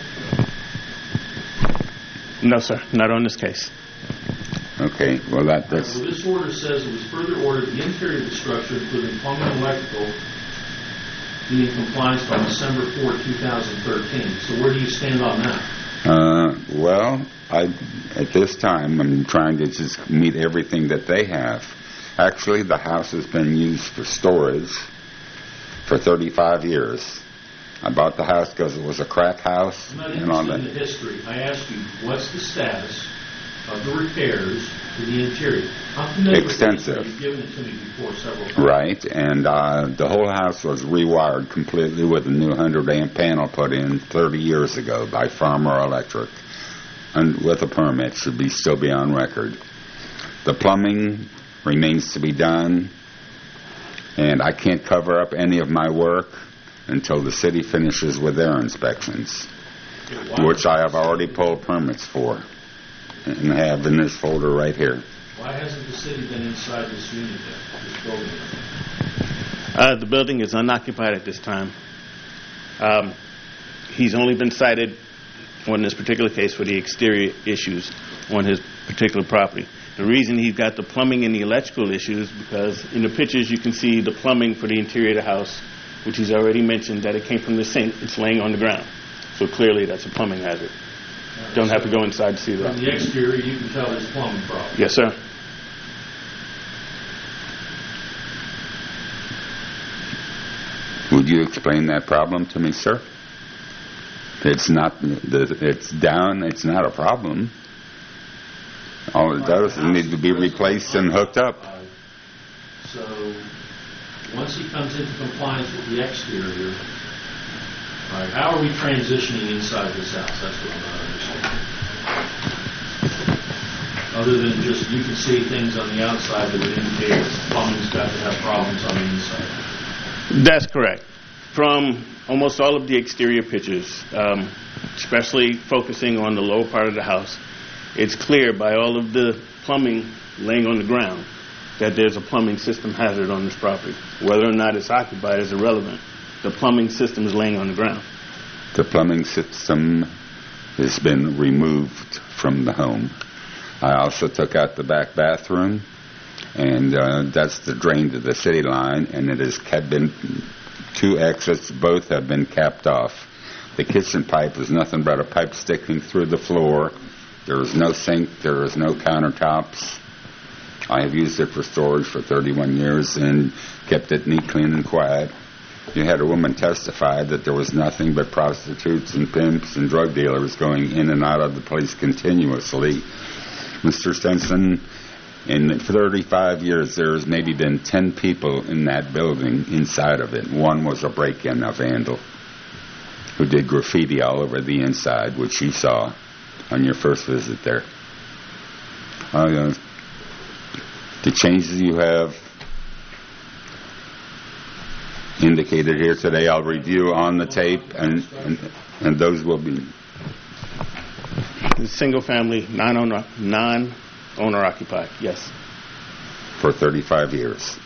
S14: No, sir, not on this case.
S13: okay. Well, that that's
S1: Well, this order says it was further ordered the interior of the structure, including plumbing and electrical, be in compliance by December fourth, twenty thirteen. So where do you stand on that?
S13: Uh, well, I at this time I'm trying to just meet everything that they have. Actually, the house has been used for storage for thirty-five years. I bought the house because it was a crack house.
S1: I'm not
S13: and all
S1: interested
S13: that.
S1: in the history. I asked you, what's the status of the repairs to the interior? I'm familiar
S13: Extensive.
S1: with this, you've given it to me before several times.
S13: Right, and uh, the whole house was rewired completely with a new one hundred amp panel put in thirty years ago by Farmer Electric, and with a permit, should be still be on record. The plumbing remains to be done, and I can't cover up any of my work until the city finishes with their inspections, which I have already pulled permits for, and have in this folder right here.
S1: Why hasn't the city been inside this unit then, this building?
S14: Uh, the building is unoccupied at this time. Um, he's only been cited on this particular case for the exterior issues on his particular property. The reason he's got the plumbing and the electrical issues because in the pictures you can see the plumbing for the interior of the house, which he's already mentioned that it came from the sink. It's laying on the ground. So clearly that's a plumbing hazard. Don't have to go inside to see that.
S1: From the exterior, you can tell there's a plumbing problem.
S14: Yes, sir.
S13: Would you explain that problem to me, sir? It's not, it's down, it's not a problem. All it does is need to be replaced and hooked up.
S1: So once he comes into compliance with the exterior, all right, how are we transitioning inside this house? That's what I'm not understanding. Other than just you can see things on the outside that would indicate that plumbing's got to have problems on the inside.
S14: That's correct. From almost all of the exterior pictures, um, especially focusing on the lower part of the house, it's clear by all of the plumbing laying on the ground that there's a plumbing system hazard on this property. Whether or not it's occupied is irrelevant. The plumbing system is laying on the ground.
S13: The plumbing system has been removed from the home. I also took out the back bathroom, and uh, that's the drain to the city line, and it has kept been two exits. Both have been capped off. The kitchen pipe is nothing but a pipe sticking through the floor. There is no sink. There is no countertops. I have used it for storage for thirty-one years and kept it neat, clean, and quiet. You had a woman testify that there was nothing but prostitutes and pimps and drug dealers going in and out of the place continuously. Mister Stenson, in thirty-five years, there's maybe been ten people in that building inside of it. One was a break-in, a vandal, who did graffiti all over the inside, which you saw on your first visit there. Uh, the changes you have indicated here today, I'll review on the tape, and and, and those will be...
S14: The single-family, non-owner, non-owner occupied, yes.
S13: For thirty-five years.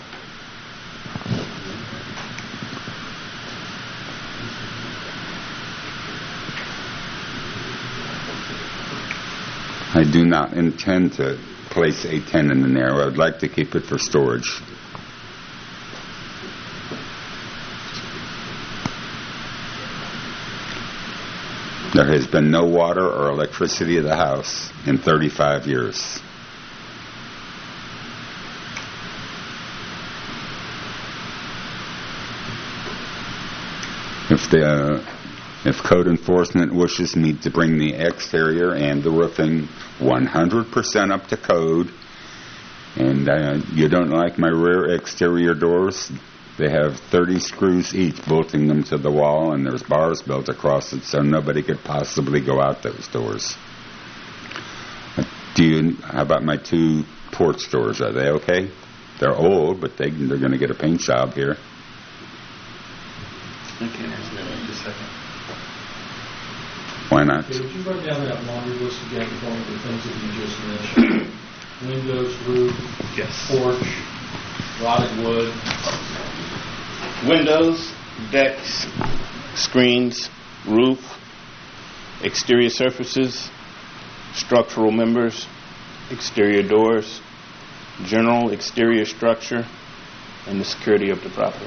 S13: I do not intend to place a tenant in there. I would like to keep it for storage. There has been no water or electricity at the house in thirty-five years. If the uh, if code enforcement wishes me to bring the exterior and the roofing one hundred percent up to code, and uh, you don't like my rear exterior doors, they have thirty screws each bolting them to the wall, and there's bars built across it so nobody could possibly go out those doors. Do you? How about my two porch doors? Are they okay? They're old, but they they're going to get a paint job here.
S14: I can't answer that in just a second.
S13: Why not?
S1: Okay, would you run down that laundry list again for me, the things that you just mentioned? Windows, roof,
S14: yes.
S1: porch, rotted wood.
S14: Windows, decks, screens, roof, exterior surfaces, structural members, exterior doors, general exterior structure, and the security of the property.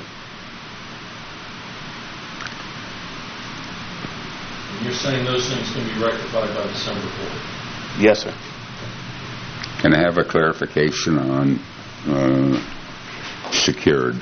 S1: And you're saying those things can be rectified by December fourth?
S14: Yes, sir.
S13: Can I have a clarification on uh, secured?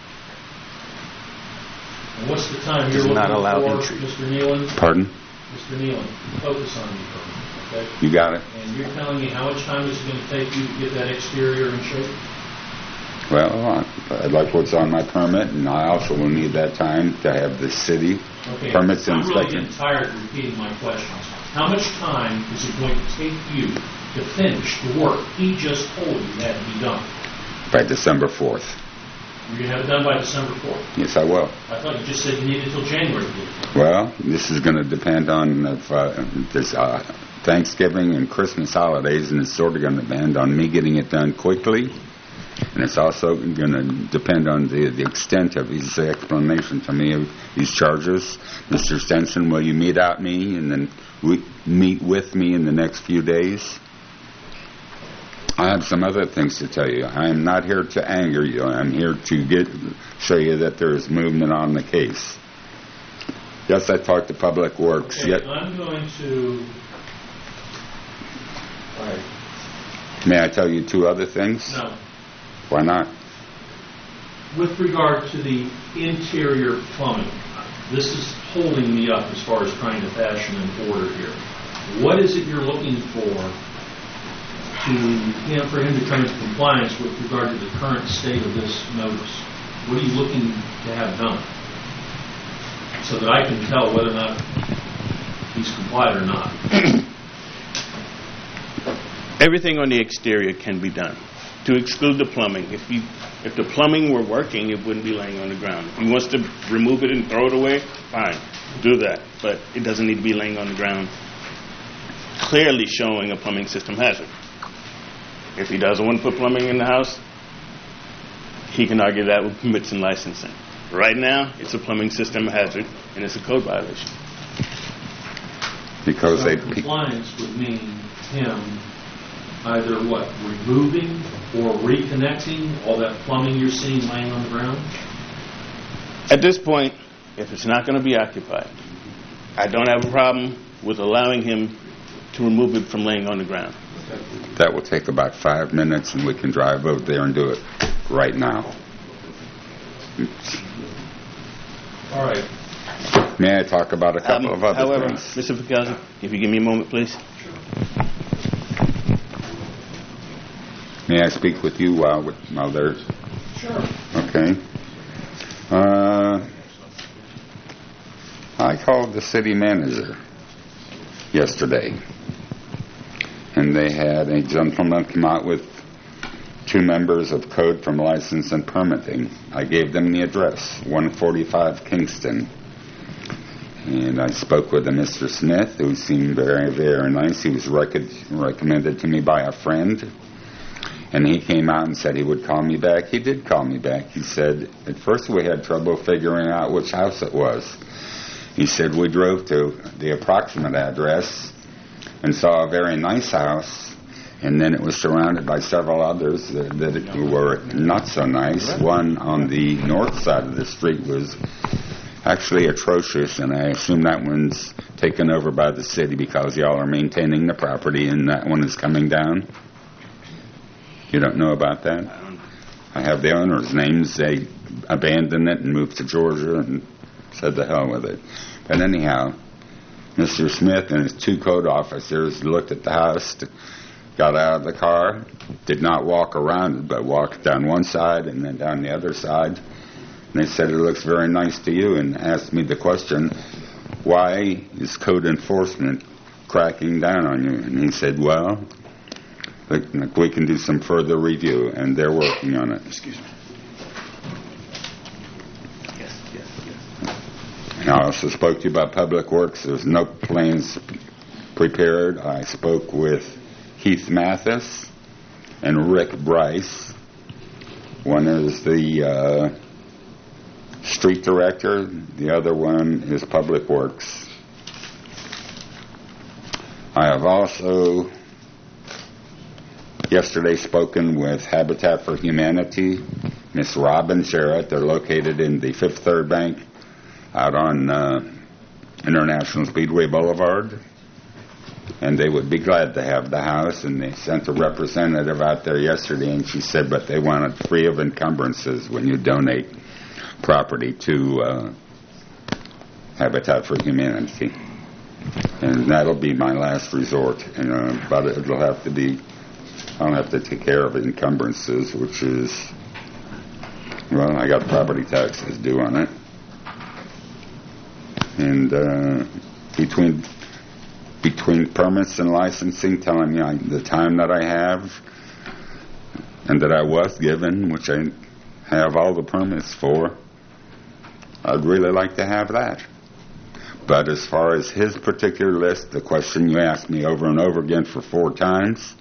S1: And what's the time
S14: Does
S1: you're looking
S14: not allow
S1: for,
S14: entry.
S1: Mister Nealon?
S13: Pardon?
S1: Mister Nealon, focus on me, okay?
S13: You got it?
S1: And you're telling me how much time is it going to take you to get that exterior in shape?
S13: Well, I'd like what's on my permit, and I also will need that time to have the city
S1: Okay,
S13: permits
S1: I'm really
S13: inspected.
S1: getting tired of repeating my questions. How much time is it going to take you to finish the work he just told you had to be done?
S13: By December fourth.
S1: You're going to have it done by December fourth.
S13: Yes, I will.
S1: I thought you just said you needed until January to get it done.
S13: Well, this is going to depend on if uh, there's uh, Thanksgiving and Christmas holidays, and it's sort of going to depend on me getting it done quickly. And it's also going to depend on the, the extent of his explanation to me of these charges. Mister Stenson, will you meet out me and then we meet with me in the next few days? I have some other things to tell you. I am not here to anger you. I'm here to get show you that there is movement on the case. Yes, I talked to Public Works.
S1: Okay,
S13: Yet,
S1: I'm going to... All right.
S13: may I tell you two other things?
S1: No.
S13: Why not?
S1: With regard to the interior plumbing, this is holding me up as far as trying to fashion an order here. What is it you're looking for to, you know, for him to come into compliance with regard to the current state of this notice? What are you looking to have done? So that I can tell whether or not he's complied or not.
S14: Everything on the exterior can be done. To exclude the plumbing. If you, if the plumbing were working, it wouldn't be laying on the ground. If he wants to remove it and throw it away, fine, do that. But it doesn't need to be laying on the ground, clearly showing a plumbing system hazard. If he doesn't want to put plumbing in the house, he can argue that with permits and licensing. Right now, it's a plumbing system hazard, and it's a code violation.
S13: Because
S1: So
S13: they...
S1: compliance would mean him either what, removing or reconnecting all that plumbing you're seeing laying on the ground?
S14: At this point, if it's not going to be occupied, I don't have a problem with allowing him to remove it from laying on the ground.
S13: That will take about five minutes, and we can drive over there and do it right now.
S1: All right.
S13: May I talk about a couple
S14: Um,
S13: of other
S14: however,
S13: things?
S14: Mister Ficalzi, if you give me a moment, please.
S13: May I speak with you while, while they're...
S1: Sure.
S13: Okay. Uh, I called the city manager yesterday, and they had a gentleman come out with two members of Code from License and Permitting. I gave them the address, one forty-five Kingston. And I spoke with a Mister Smith, who seemed very, very nice. He was rec- recommended to me by a friend. And he came out and said he would call me back. He did call me back. He said, at first we had trouble figuring out which house it was. He said, we drove to the approximate address and saw a very nice house, and then it was surrounded by several others that, that were not so nice. One on the north side of the street was actually atrocious, and I assume that one's taken over by the city because y'all are maintaining the property, and that one is coming down. You don't know about that? I have the owner's names. They abandoned it and moved to Georgia and said the hell with it. But anyhow, Mister Smith and his two code officers looked at the house, got out of the car, did not walk around it, but walked down one side and then down the other side. And they said, it looks very nice to you, and asked me the question, why is code enforcement cracking down on you? And he said, well, we can do some further review, and they're working on it.
S1: Excuse me. Yes, yes, yes.
S13: And I also spoke to you about Public Works. There's no plans prepared. I spoke with Keith Mathis and Rick Bryce. One is the uh, street director. The other one is Public Works. I have also yesterday spoken with Habitat for Humanity, Miss Robin Jarrett. They're located in the Fifth Third Bank out on uh, International Speedway Boulevard. And they would be glad to have the house. And they sent a representative out there yesterday, and she said, but they want it free of encumbrances when you donate property to uh, Habitat for Humanity. And that'll be my last resort. And, uh, but it'll have to be, I'll have to take care of encumbrances, which is, well, I got property taxes due on it. And uh, between between permits and licensing, telling me I, the time that I have and that I was given, which I have all the permits for, I'd really like to have that. But as far as his particular list, the question you asked me over and over again for four times,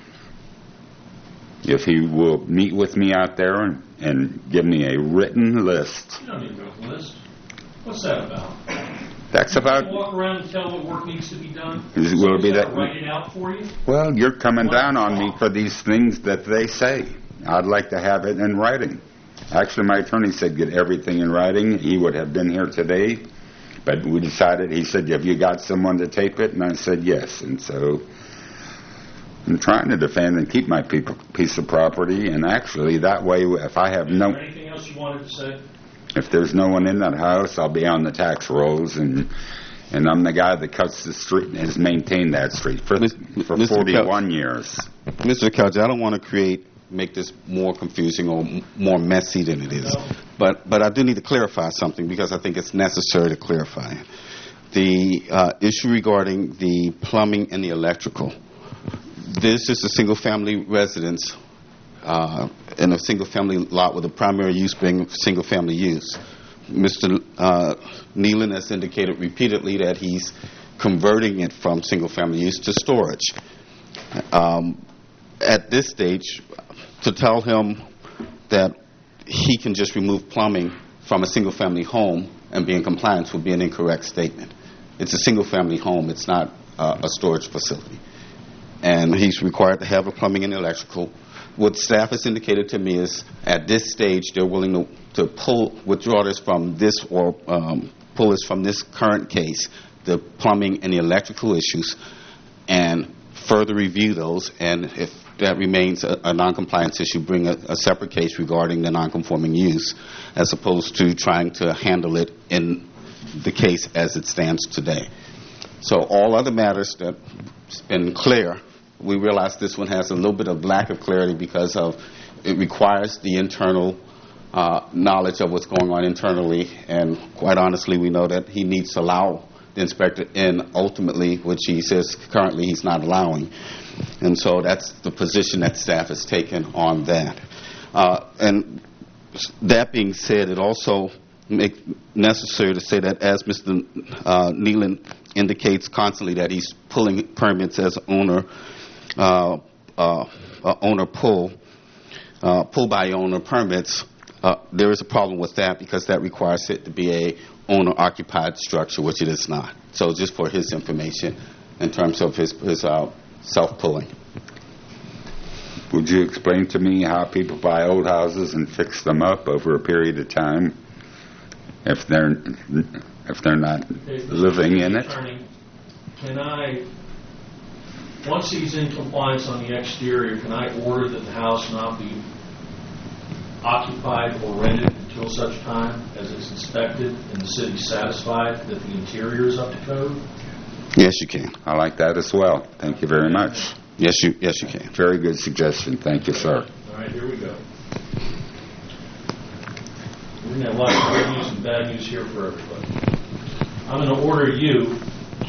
S13: if he will meet with me out there and, and give me a written list.
S1: You don't need a written list. What's that about?
S13: That's about...
S1: You walk around and tell what work needs to be done?
S13: Is, will it be that?
S1: Write it out for you?
S13: Well, you're coming down on me for these things that they say. I'd like to have it in writing. Actually, my attorney said get everything in writing. He would have been here today, but we decided, he said, have you got someone to tape it? And I said yes. And so I'm trying to defend and keep my piece of property, and actually that way, if I have no...
S1: Is there anything else you wanted to say?
S13: If there's no one in that house, I'll be on the tax rolls, and and I'm the guy that cuts the street and has maintained that street for for
S7: Mister
S13: forty-one years.
S7: Mister Couch, I don't want to create, make this more confusing or m- more messy than it is, no. but but I do need to clarify something because I think it's necessary to clarify. The uh, issue regarding the plumbing and the electrical. This is a single-family residence uh, in a single-family lot with a primary use being single-family use. Mister Uh, Nealon has indicated repeatedly that he's converting it from single-family use to storage. Um, at this stage, to tell him that he can just remove plumbing from a single-family home and be in compliance would be an incorrect statement. It's a single-family home. It's not uh, a storage facility. And he's required to have a plumbing and electrical. What staff has indicated to me is at this stage they're willing to, to pull, withdraw this from this or um, pull this from this current case, the plumbing and the electrical issues, and further review those. And if that remains a, a noncompliance issue, bring a, a separate case regarding the nonconforming use, as opposed to trying to handle it in the case as it stands today. So all other matters that have been clear, we realize this one has a little bit of lack of clarity because of it requires the internal uh, knowledge of what's going on internally, and quite honestly, we know that he needs to allow the inspector in ultimately, which he says currently he's not allowing. And so that's the position that staff has taken on that. Uh, and that being said, it also makes necessary to say that as Mister Uh, Nealon indicates constantly that he's pulling permits as owner, uh, uh, uh, owner pull, uh, pull by owner permits, uh, there is a problem with that because that requires it to be a owner-occupied structure, which it is not. So just for his information in terms of his, his uh, self-pulling.
S13: Would you explain to me how people buy old houses and fix them up over a period of time if they're if they're not
S1: Okay,
S13: living in it?
S1: Attorney, can I, once he's in compliance on the exterior, can I order that the house not be occupied or rented until such time as it's inspected and the city's satisfied that the interior is up to code?
S7: Yes, you can.
S13: I like that as well. Thank you very much.
S7: Yes, you yes you can.
S13: Very good suggestion. Thank you, sir.
S1: All right, here we go. We're going to have a lot of good news and bad news here for everybody. I'm going to order you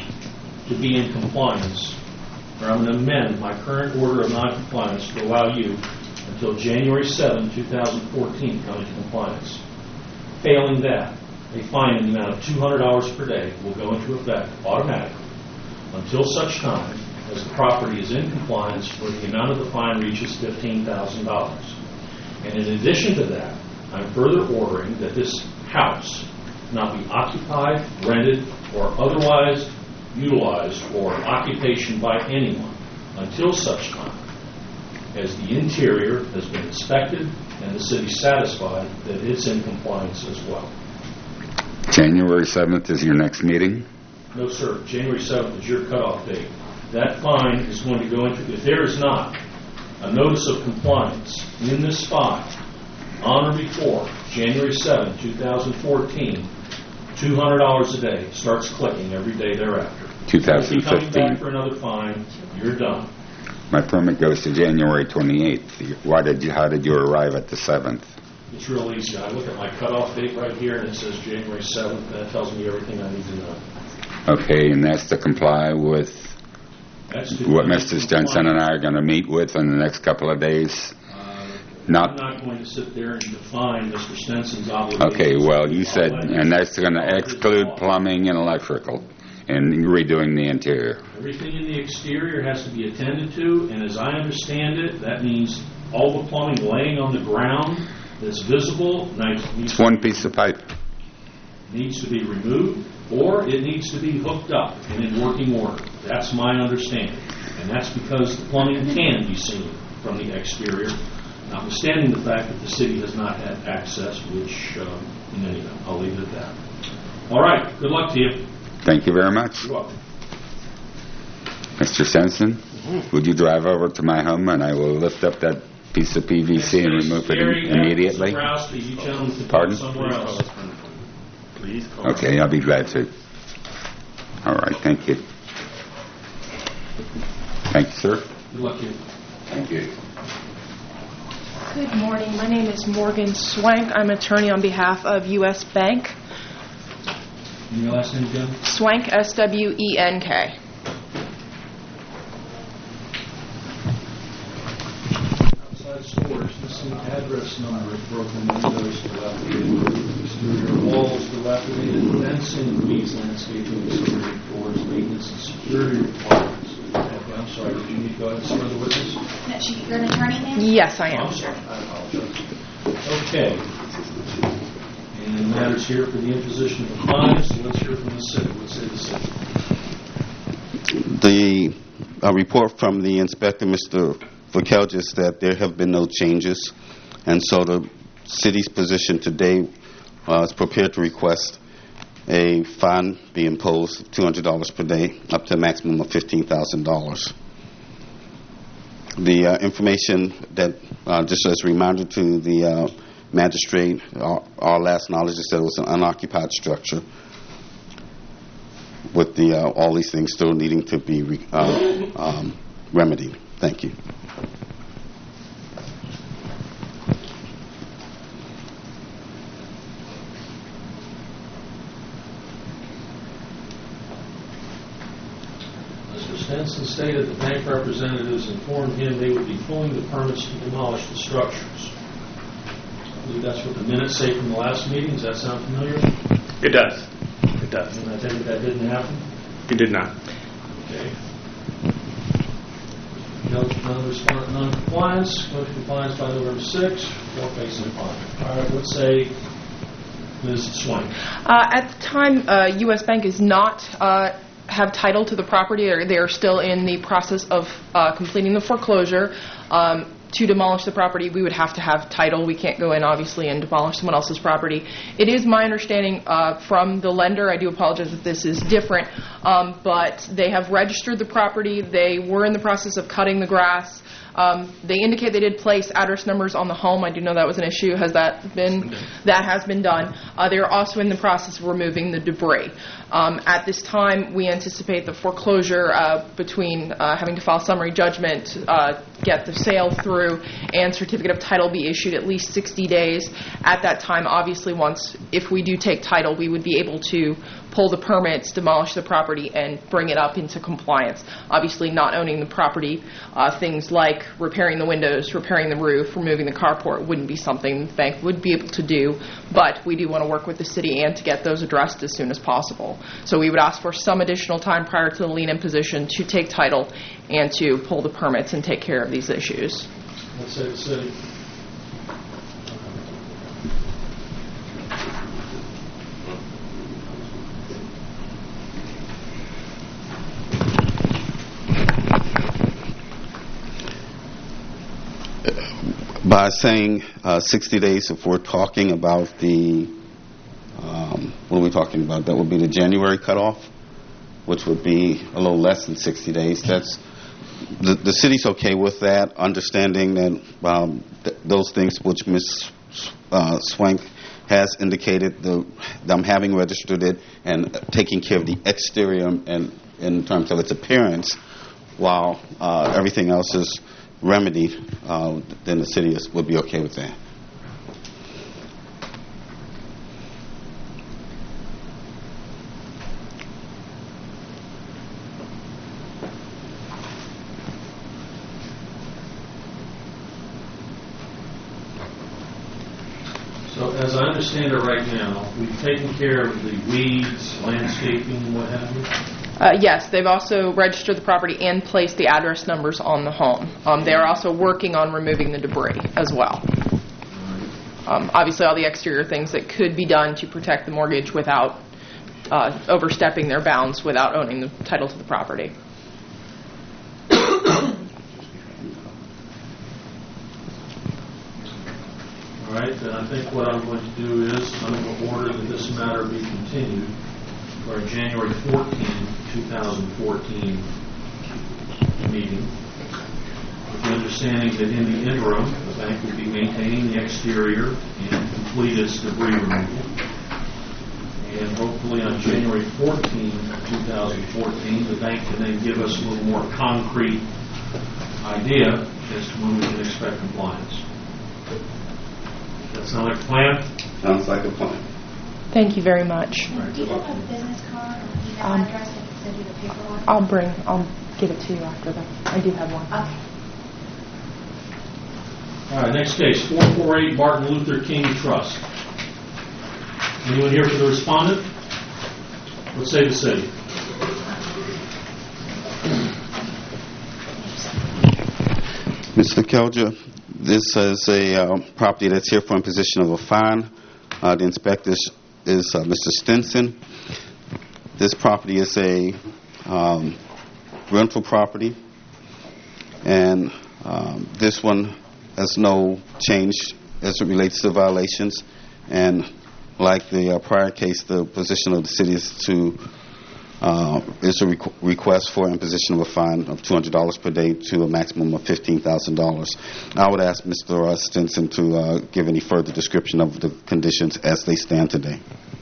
S1: to be in compliance, or I'm going to amend my current order of noncompliance to allow you until January seventh, twenty fourteen to come into compliance. Failing that, a fine in the amount of two hundred dollars per day will go into effect automatically until such time as the property is in compliance where the amount of the fine reaches fifteen thousand dollars. And in addition to that, I'm further ordering that this house not be occupied, rented, or otherwise utilized for occupation by anyone until such time as the interior has been inspected and the city satisfied that it's in compliance as well.
S13: January seventh is your next meeting?
S1: No, sir. January seventh is your cutoff date. That fine is going to go into, if there is not a notice of compliance in this file on or before January seventh, twenty fourteen, two hundred dollars a day starts clicking every day thereafter.
S13: twenty fifteen.
S1: If you're coming back for another fine, you're done.
S13: My permit goes to January twenty-eighth. Why did you, how did you arrive at the seventh?
S1: It's real easy. I look at my cutoff date right here, and it says January seventh, and that tells me everything I need to know.
S13: Okay, and that's to comply with
S1: That's to
S13: what Mister Stenson and I are going to meet with in the next couple of days? Not.
S1: I'm not going to sit there and define Mister Stenson's obligations.
S13: Okay, well, you said, and that's going to exclude plumbing and electrical and redoing the interior.
S1: Everything in the exterior has to be attended to, and as I understand it, that means all the plumbing laying on the ground that's visible needs,
S13: It's one piece of pipe.
S1: needs to be removed, or it needs to be hooked up and in working order. That's my understanding, and that's because the plumbing can be seen from the exterior, notwithstanding the fact that the city has not had access, which, um, in any event, I'll leave it at that. All right, good luck to you.
S13: Thank you very much.
S1: You're welcome.
S13: Mister Stenson, would you drive over to my home and I will lift up that piece of P V C and remove it
S1: Gary,
S13: immediately?
S1: Mister Krause, you gentlemen can
S13: Pardon?
S1: go somewhere else. Please call.
S13: Okay, I'll be glad to. All right, thank you. Thank you, sir.
S1: Good luck to you.
S13: Thank you.
S15: Good morning. My name is Morgan Swank. I'm attorney on behalf of U S Bank.
S1: And your last name again?
S15: Swank, S W E N K.
S1: Outside storage, missing address number, broken windows, dilapidated exterior walls, dilapidated fencing, weeds, landscaping, exterior doors, maintenance and security requirements. Okay, I'm sorry, did you need to go ahead and swear the witness?
S2: No, she, you're an attorney, ma'am?
S15: Yes, I
S1: Oh,
S15: am.
S1: I'm sorry, I apologize. Okay. And the matter's here for the imposition of a fine, so let's hear from the city. Let's say the city.
S7: The uh, report from the inspector, Mister Vakelj, that there have been no changes, and so the city's position today uh, is prepared to request a fine be imposed of two hundred dollars per day, up to a maximum of fifteen thousand dollars. the uh, information that, uh, just as a reminder to the uh, magistrate, our, our last knowledge is that it was an unoccupied structure with the uh, all these things still needing to be re- uh, um, remedied. Thank you.
S1: Mister Stenson stated the bank representatives informed him they would be pulling the permits to demolish the structures. I believe that's what the minutes say from the last meeting. Does that sound familiar?
S14: It does. It does.
S1: And I think that didn't happen?
S14: It did not.
S1: Okay. No, non-response, non-compliance, no compliance by November sixth, four facing fine. All right, let's say Miz Swank.
S15: Uh, at the time, uh, U S Bank is not uh, have title to the property, or they are still in the process of uh, completing the foreclosure. Um, to demolish the property, we would have to have title. We can't go in, obviously, and demolish someone else's property. It is my understanding uh, from the lender, I do apologize if this is different, um, but they have registered the property. They were in the process of cutting the grass. Um, they indicate they did place address numbers on the home. I do know that was an issue. Has that been? That has been done. Uh, they are also in the process of removing the debris. Um, at this time, we anticipate the foreclosure uh, between uh, having to file summary judgment, uh, get the sale through, and certificate of title be issued at least sixty days. At that time, obviously, once if we do take title, we would be able to pull the permits, demolish the property, and bring it up into compliance. Obviously, not owning the property, uh, things like repairing the windows, repairing the roof, removing the carport wouldn't be something the bank would be able to do, but we do want to work with the city and to get those addressed as soon as possible. So we would ask for some additional time prior to the lien imposition to take title and to pull the permits and take care of these issues.
S1: Let's say the city.
S7: By saying uh, sixty days, if we're talking about the, um, what are we talking about? That would be the January cutoff, which would be a little less than sixty days. That's the, the city's okay with that, understanding that um, th- those things which Miz Uh, Swank has indicated, the, them having registered it and taking care of the exterior and in terms of its appearance, while uh, everything else is remedied, uh, then the city is, would be okay with that.
S1: So as I understand it right now, we've taken care of the weeds, landscaping, what have you?
S15: Uh, yes, they've also registered the property and placed the address numbers on the home. Um, they are also working on removing the debris as well. Um, obviously, all the exterior things that could be done to protect the mortgage without uh, overstepping their bounds, without owning the title to the property.
S1: All right, then I think what I'm going to do is I'm going to order that this matter be continued for our January fourteenth, twenty fourteen meeting, with the understanding that in the interim, the bank will be maintaining the exterior and complete its debris removal. And hopefully on January fourteenth, twenty fourteen, the bank can then give us a little more concrete idea as to when we can expect compliance. That sound like a plan?
S7: Sounds like a plan.
S15: Thank you very much.
S2: Do you have a business card or email
S15: Um,
S2: address that can send you the paperwork?
S15: I'll bring, I'll give it to you after that. I do have one.
S2: Okay.
S1: All right, next case, four forty-eight Martin Luther King Trust. Anyone here for the respondent? What say the city?
S7: Mister Kelger, this is a uh, property that's here for imposition of a fine. Uh, the inspector is, is uh, Mister Stenson. This property is a um, rental property, and um, this one has no change as it relates to violations. And like the uh, prior case, the position of the city is to Uh, it's a requ- request for imposition of a fine of two hundred dollars per day to a maximum of fifteen thousand dollars. I would ask Mister Uh, Stinson to uh, give any further description of the conditions as they stand today.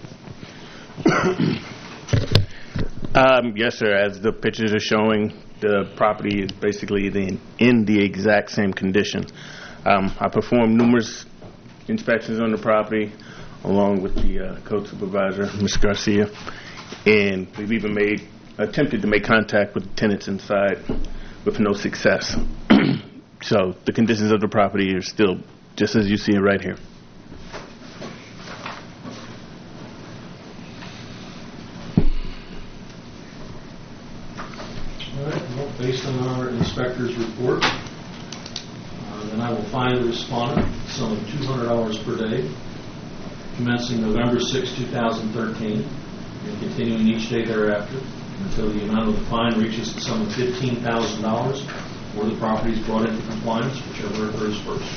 S14: Um, yes, sir. As the pictures are showing, the property is basically the, in the exact same condition. Um, I performed numerous inspections on the property along with the uh, code supervisor, Miz Garcia, and we've even made attempted to make contact with the tenants inside with no success. So the conditions of the property are still just as you see it right here.
S1: All right, well, based on our inspector's report, uh, then I will fine the respondent a sum of two hundred dollars per day, commencing November sixth, two thousand thirteen, and continuing each day thereafter until the amount of the fine reaches the sum of fifteen thousand dollars or the property is brought into compliance, whichever occurs first.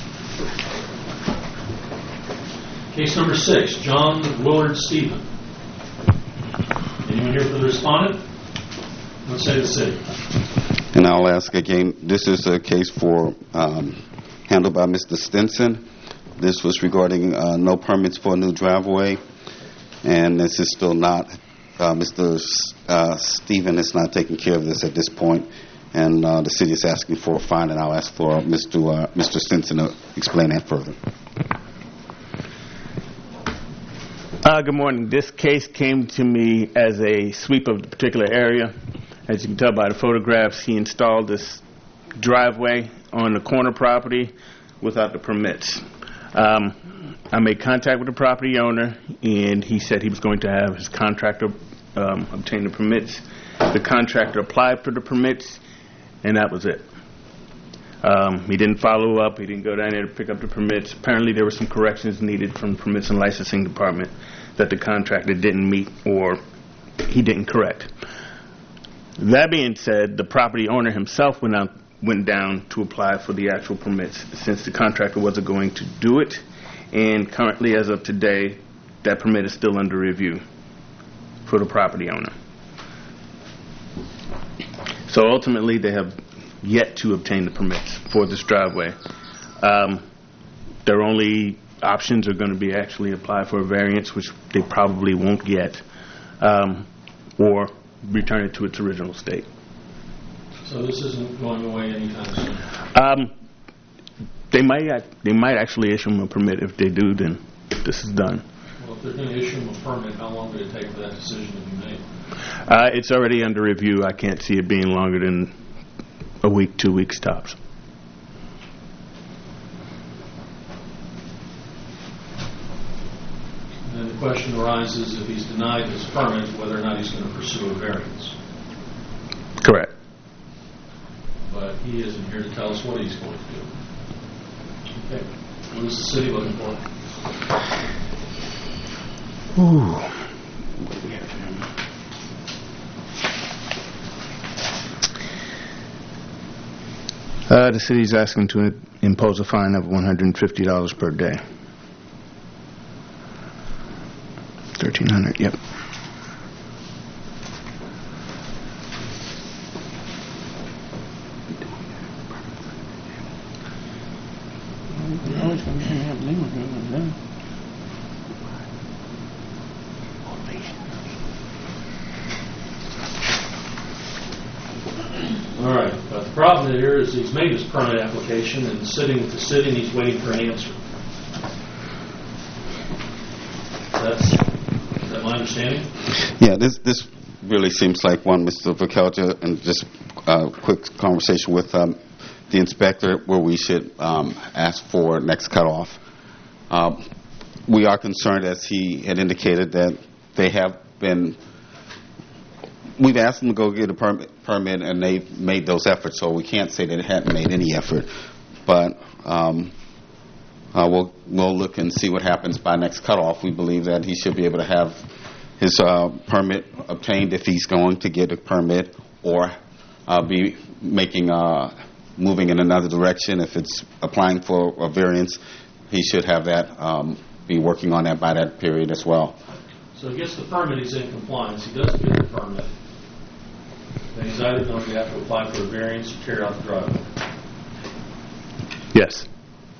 S1: Case number six, John Willard Stephen. Anyone here for the respondent? Let's say the city.
S7: And I'll ask again, this is a case for um, handled by Mister Stinson. This was regarding uh, no permits for a new driveway, and this is still not, uh, Mister S- uh, Stephen is not taking care of this at this point, and uh, the city is asking for a fine, and I'll ask for Mister Uh, Mister Stinson to explain that further.
S14: Uh, good morning. This case came to me as a sweep of the particular area. As you can tell by the photographs, he installed this driveway on the corner property without the permits. Um, I made contact with the property owner, and he said he was going to have his contractor um, obtain the permits. The contractor applied for the permits, and that was it. Um, he didn't follow up. He didn't go down there to pick up the permits. Apparently, there were some corrections needed from the Permits and Licensing Department that the contractor didn't meet or he didn't correct. That being said, the property owner himself went out, went down to apply for the actual permits since the contractor wasn't going to do it. And currently, as of today, that permit is still under review for the property owner. So ultimately, they have yet to obtain the permits for this driveway. Um, their only options are going to be actually apply for a variance, which they probably won't get, um, or return it to its original state.
S1: So this isn't going away anytime soon?
S14: Um, they might act, they might actually issue them a permit. If they do, then this is done.
S1: Well, if they're going to issue them a permit, how long would it take for that decision to be made?
S14: Uh, it's already under review. I can't see it being longer than a week, two weeks tops.
S1: And the question arises, if he's denied his permit, whether or not he's going to pursue a variance.
S14: Correct.
S1: But he isn't here to tell us what he's going to do. Okay. What is the city looking for?
S14: Ooh. Uh, the city is asking to impose a fine of one hundred fifty dollars per day. thirteen hundred dollars, yep.
S1: All right. But the problem here is he's made his permit application and sitting at the city and he's waiting for an answer. That's, is that my understanding?
S7: Yeah, this this really seems like one, Mister Verkelter, and just a quick conversation with um, the inspector where we should um, ask for next cutoff. Uh, we are concerned, as he had indicated, that they have been. We've asked them to go get a permit, permit, and they've made those efforts, so we can't say that they hadn't made any effort. But um, uh, we'll, we'll look and see what happens by next cutoff. We believe that he should be able to have his uh, permit obtained if he's going to get a permit, or uh, be making, uh, moving in another direction. If it's applying for a variance, he should have that, um, be working on that by that period as well.
S1: So he gets the permit, he's in compliance. He doesn't get the permit. Then he's either going to have to apply for a variance or tear out the driveway.
S9: Yes.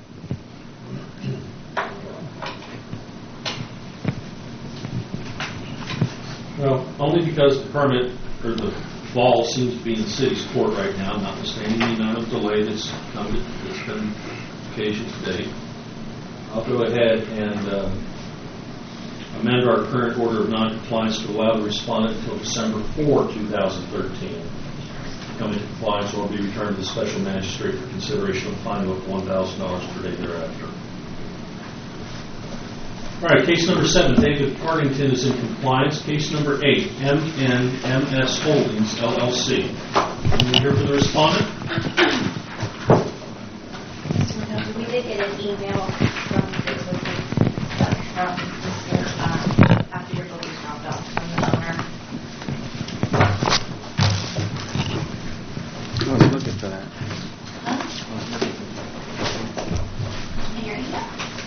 S1: Well, only because the permit, or the ball seems to be in the city's court right now, notwithstanding the amount of delay that's come, that's been occasioned today. I'll go ahead and uh, amend our current order of noncompliance to allow the respondent until December fourth, two thousand thirteen to come into compliance or be returned to the special magistrate for consideration of a fine of one thousand dollars per day thereafter. All right, case number seven, David Partington is in compliance. Case number eight, M N M S Holdings, L L C. Anyone here for the respondent?
S2: We did get an email from the from Mister Uh, after your book was dropped off from the owner.
S9: I was looking for that.
S2: In your email?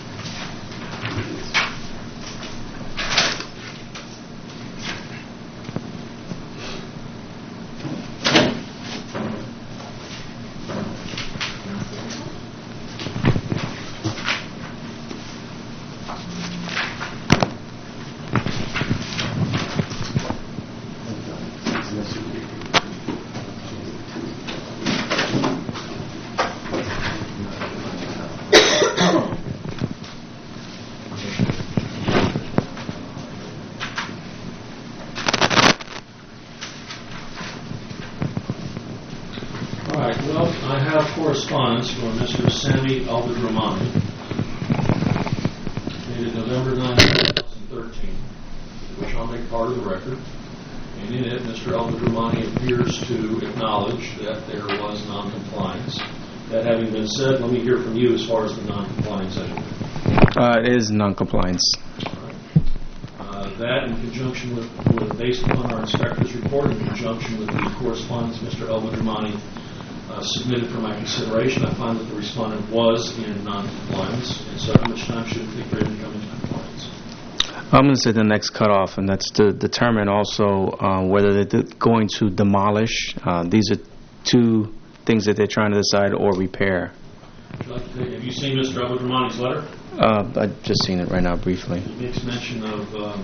S1: Correspondence from Mister Sami Al-Badramani, dated November ninth, twenty thirteen, which I'll make part of the record. And in it, Mister Al-Badramani appears to acknowledge that there was noncompliance. That having been said, let me hear from you as far as the noncompliance anyway.
S9: Uh, it is noncompliance.
S1: Right. Uh, that, in conjunction with, with, based upon our inspector's report, in conjunction with the correspondence Mister Al-Badramani Uh, submitted for my consideration, I find that the respondent was in non-compliance, and so how much time should it take for him to come into compliance?
S9: I'm going to say the next cutoff, and that's to determine also uh, whether they're going to demolish. Uh, these are two things that they're trying to decide, or repair.
S1: Would you like to take, have you seen Mister Al-Badramani's letter?
S9: Uh, I've just seen it right now briefly.
S1: He makes mention of um,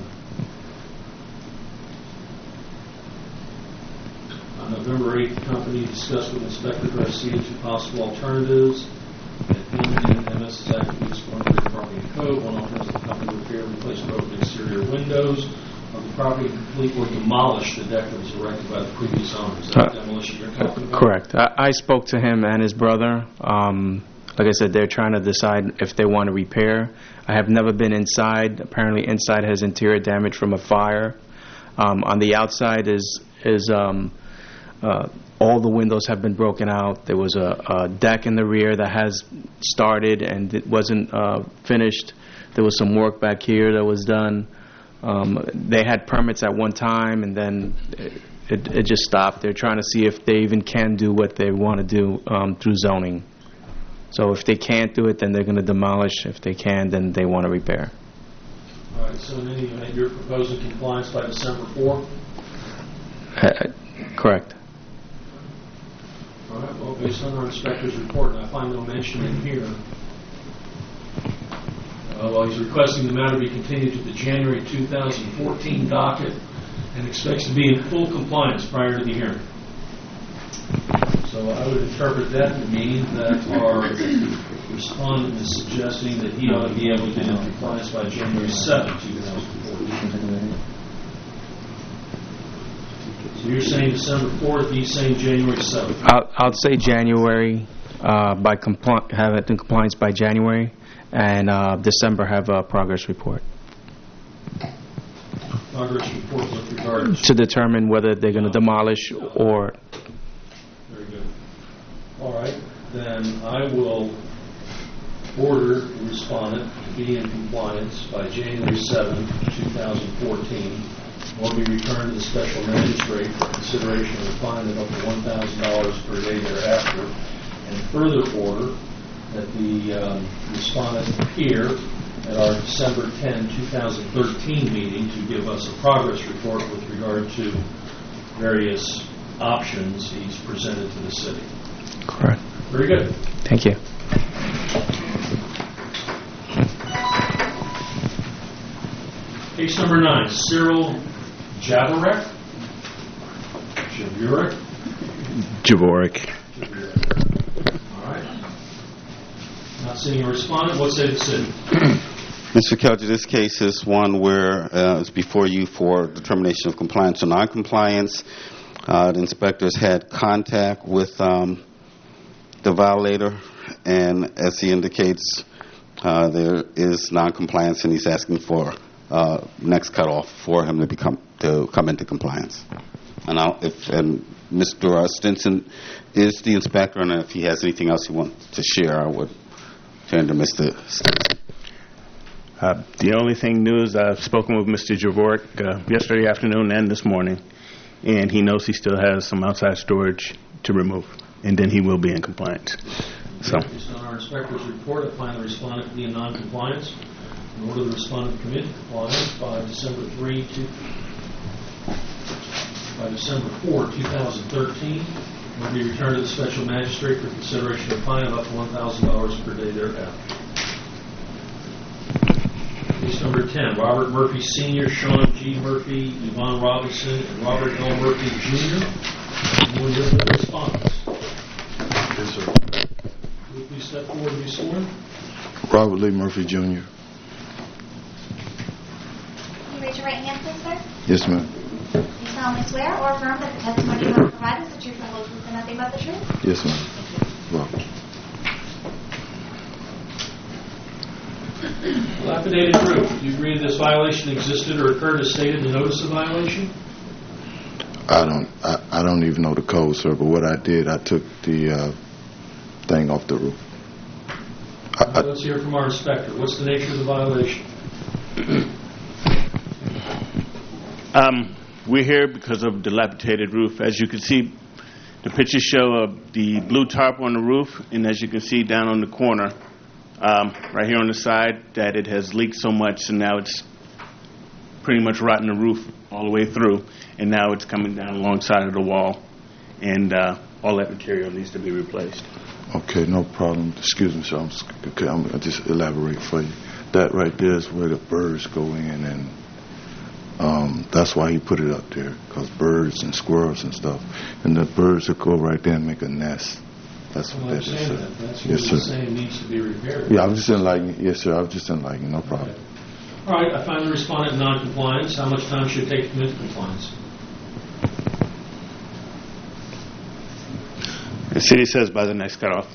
S1: on November eighth, the company discussed with Inspector Garcia two possible alternatives. M N M S is actively exploring the property code. One alternative, the company would repair and replace broken exterior windows of the property and complete or demolish the deck that was erected by the previous owner. Is that
S9: Uh,
S1: demolition you're talking about?
S9: Correct. I, I spoke to him and his brother. Um, like I said, they're trying to decide if they want to repair. I have never been inside. Apparently, inside has interior damage from a fire. Um, on the outside is is um, uh, all the windows have been broken out. There was a, a deck in the rear that has started and it wasn't uh, finished. There was some work back here that was done. Um, they had permits at one time, and then it, it, it just stopped. They're trying to see if they even can do what they want to do um, through zoning. So if they can't do it, then they're going to demolish. If they can, then they want to repair.
S1: All right, so in any event, you're proposing compliance by December fourth?
S9: Uh, correct.
S1: All right, well, based on our inspector's report, and I find no mention in here, uh, well, he's requesting the matter be continued to the January two thousand fourteen docket and expects to be in full compliance prior to the hearing. So I would interpret that to mean that our respondent is suggesting that he ought to be able to be in compliance by January seventh, two thousand fourteen. So you're saying December fourth, he's saying January seventh.
S9: I'll, I'll say January, uh, by compli- have it in compliance by January, and uh, December have a progress report.
S1: Progress report with regard
S9: To determine whether they're going to demolish or...
S1: Very good. All right, then I will order the respondent to be in compliance by January seventh, two thousand fourteen, or be returned to the special magistrate for consideration of a fine of up to one thousand dollars per day thereafter, and further order that the um, respondent appear at our December tenth, two thousand thirteen meeting to give us a progress report with regard to various options he's presented to the city.
S9: Correct.
S1: Very good.
S9: Thank you.
S1: Case number nine, Cyril Javorek. Javorek.
S16: Javorek.
S1: All right. Not seeing a respondent. What say the city?
S7: Mister Kelger, this case is one where uh, it's before you for determination of compliance or noncompliance. Uh, the inspectors had contact with um, the violator, and as he indicates, uh, there is noncompliance, and he's asking for uh, next cutoff for him to become to come into compliance. And I'll, if and Mister Stinson is the inspector, and if he has anything else he wants to share, I would turn to Mister Stinson.
S16: Uh, the only thing new is I've spoken with Mister Javorek uh, yesterday afternoon and this morning, and he knows he still has some outside storage to remove, and then he will be in compliance. So.
S1: Based on our inspector's report, I find the respondent to be in non-compliance. In order the respondent to commit compliance by December third, two, by December fourth, two thousand thirteen, will be returned to the special magistrate for consideration of fine of up to one thousand dollars per day thereafter. Case number ten, Robert Murphy Senior, Sean G. Murphy, Yvonne Robinson, and Robert L. Murphy Junior Anyone here for the respondents?
S17: Yes, sir.
S1: Will you please step forward and be sworn?
S17: Robert Lee Murphy, Junior
S12: Can you raise your right hand, please, sir?
S17: Yes, ma'am.
S12: Do you solemnly swear or affirm that the testimony you will provide is the truth, the whole truth, and nothing but the truth?
S17: Yes, ma'am. Robert.
S1: Dilapidated roof. Do you agree that this violation existed or occurred as stated in the notice of violation?
S17: I don't. I, I don't even know the code, sir. But what I did, I took the uh, thing off the roof. I, I,
S1: Let's hear from our inspector. What's the nature of the violation?
S16: Um, we're here because of dilapidated roof. As you can see, the pictures show uh, the blue tarp on the roof, and as you can see down on the corner, um, right here on the side, that it has leaked so much, and now it's pretty much rotting the roof all the way through, and now it's coming down alongside of the wall, and uh, all that material needs to be replaced.
S17: okay, no problem. Excuse me, sir. I'm, s- okay, I'm I'll just elaborate for you. That right there is where the birds go in, and um, that's why he put it up there, because birds and squirrels and stuff, and the birds will go right there and make a nest. That's
S1: I
S17: what that is,
S1: understand
S17: sir.
S1: that. That's
S17: Yes,
S1: what you're
S17: sir.
S1: saying needs to be repaired.
S17: Yeah, I was just enlightening. Yes, sir. I was just enlightening. No problem.
S1: All right, I find the respondent in non-compliance. How much time should it take to commit to compliance?
S16: The city says by the next cutoff.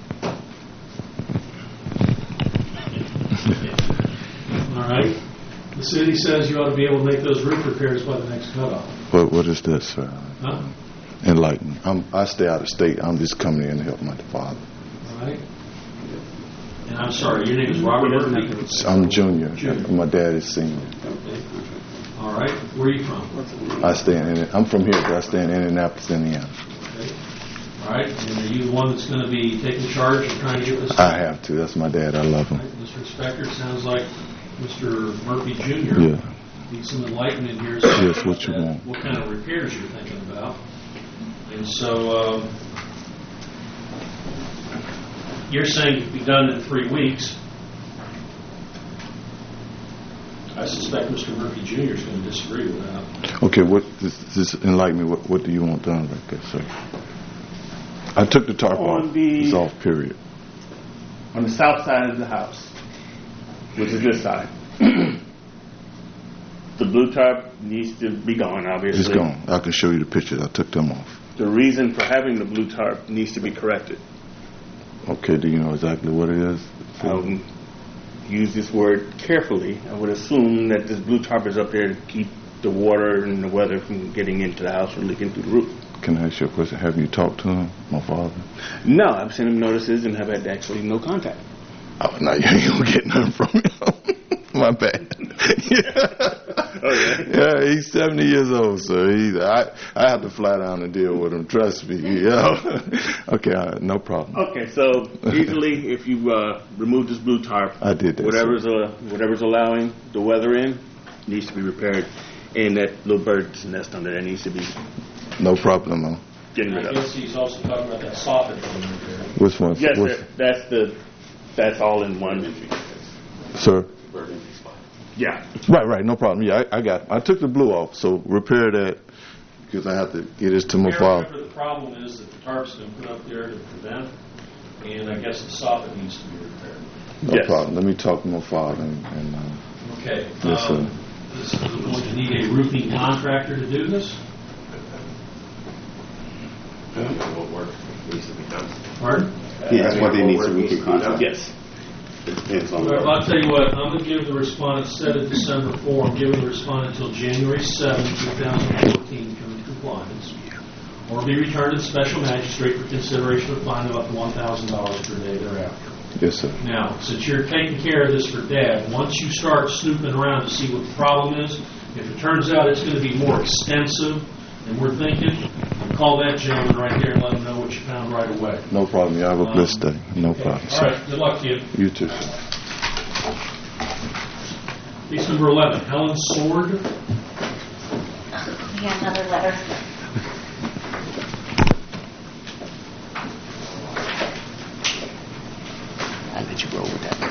S1: All right. The city says you ought to be able to make those roof repairs by the next cutoff.
S17: What What is this, sir?
S1: Huh?
S17: Enlighten. I'm, I stay out of state. I'm just coming in to help my father.
S1: All right. And I'm sorry, your name is Robert Murphy?
S17: I'm junior.
S1: Junior.
S17: My dad is senior.
S1: Okay. All right. Where are you from?
S17: I stay in. I'm from here, but I stay in Indianapolis, Indiana.
S1: Okay. All right. And are you the one that's going to be taking charge of trying to get this?
S17: I have to. That's my dad. I love
S1: All
S17: him.
S1: right, Mister Inspector, it sounds like Mister Murphy Junior
S17: Yeah.
S1: needs some enlightenment here.
S17: Yes, what you
S1: that-
S17: want.
S1: What kind of repairs you're thinking about. And so um, you're saying it could be done in three weeks. I suspect Mister Murphy Junior is going to disagree with that.
S17: Okay. What? Just, just enlighten me. What What do you want done right there, sir? I took the tarp
S16: On
S17: off.
S16: the-
S17: It's off. Period.
S16: On the south side of the house, which is this side, the blue tarp needs to be gone, obviously.
S17: It's gone. I can show you the pictures. I took them off.
S16: The reason for having the blue tarp needs to be corrected.
S17: Okay. Do you know exactly what it is?
S16: I'll use this word carefully. I would assume that this blue tarp is up there to keep the water and the weather from getting into the house or leaking through the roof.
S17: Can I ask you a question? Have you talked to him, my father?
S16: No, I've sent him notices and have had actually no contact.
S17: Oh, now you ain't gonna get nothing from him. My bad. Yeah.
S16: Okay.
S17: Yeah, he's seventy years old, so he, I I have to fly down and deal with him. Trust me. You know? Okay, all right, no problem.
S16: Okay, so easily, if you uh, remove this blue tarp,
S17: I did that.
S16: whatever's uh, whatever's allowing the weather in needs to be repaired, and that little bird's nest under there needs to be
S17: No problem. Huh?
S16: Getting
S1: I
S16: rid of
S1: guess
S16: it.
S1: he's also talking about that soffit being repaired.
S17: Which one?
S16: Yes,
S17: Which,
S16: sir. That's the, that's all in one.
S17: sir?
S16: Yeah.
S17: Right, right. No problem. Yeah, I, I got. I took the blue off, so repair that because I have to get this to my
S1: Mayor,
S17: file.
S1: remember the problem is that the tarp's been put up there to prevent, and I guess the soffit needs to be repaired.
S17: No
S16: Yes.
S17: problem. Let me talk to my father and. and uh,
S1: Okay.
S17: Yes, sir.
S1: um, Is is it going to need a roofing contractor to do this? Pardon?
S7: Yeah, that's what they need to roofing contract.
S16: Yes.
S7: It depends on.
S1: Well, I'll tell you what, I'm going to give the respondent, set it December fourth, I'm giving the respondent until January seventh, twenty fourteen to come into compliance, or be returned to the special magistrate for consideration of a fine of up to one thousand dollars per day thereafter.
S17: Yes, sir.
S1: Now, since you're taking care of this for Dad, once you start snooping around to see what the problem is, if it turns out it's going to be more extensive than we're thinking, call that gentleman right there and let him know what you found right away.
S17: No problem. You have a
S1: Um,
S17: blessed day. No problem.
S1: All right, good luck to you.
S17: You too, sir.
S1: Case number eleven, Helen Sword.
S2: Yeah, another letter.
S8: I'll let you roll with that.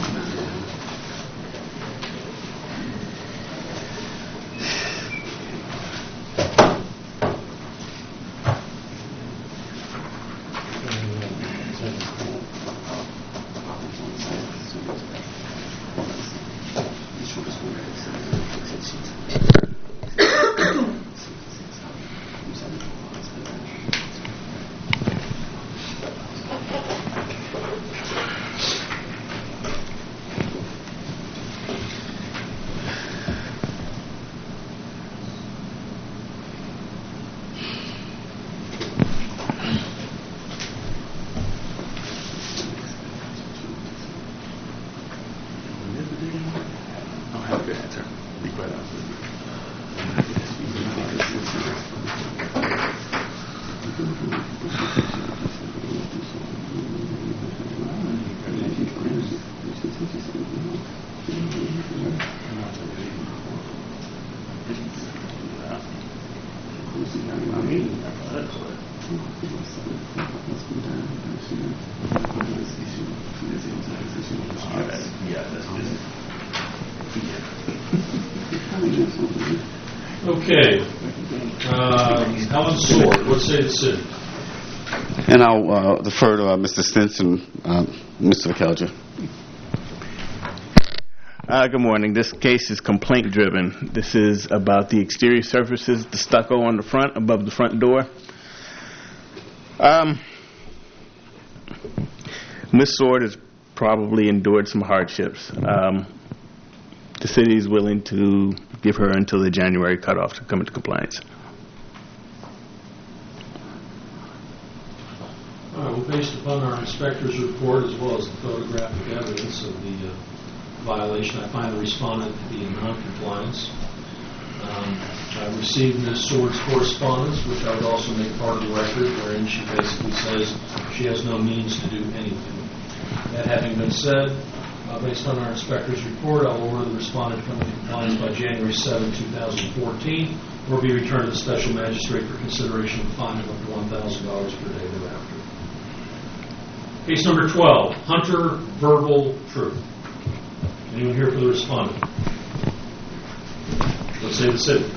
S1: Okay. Um, Helen Sword, what say the city?
S7: And I'll uh, defer to uh, Mister Stinson, uh, Mister McKelger.
S16: Uh, good morning. This case is complaint driven. This is about the exterior surfaces, the stucco on the front, above the front door. Um, Miz Sword has probably endured some hardships. Um, the city is willing to give her until the January cutoff to come into compliance.
S1: All right, well, based upon our inspector's report as well as the photographic evidence of the uh, violation, I find the respondent to be in noncompliance. Um, I received Miz Sword's correspondence, which I would also make part of the record, wherein she basically says she has no means to do anything. That having been said, uh, based on our inspector's report, I'll order the respondent to come into compliance by January seventh, twenty fourteen, or be returned to the special magistrate for consideration of a fine of up to one thousand dollars per day thereafter. Case number twelve, Hunter Verbal Truth. Anyone here for the respondent? Let's say the city.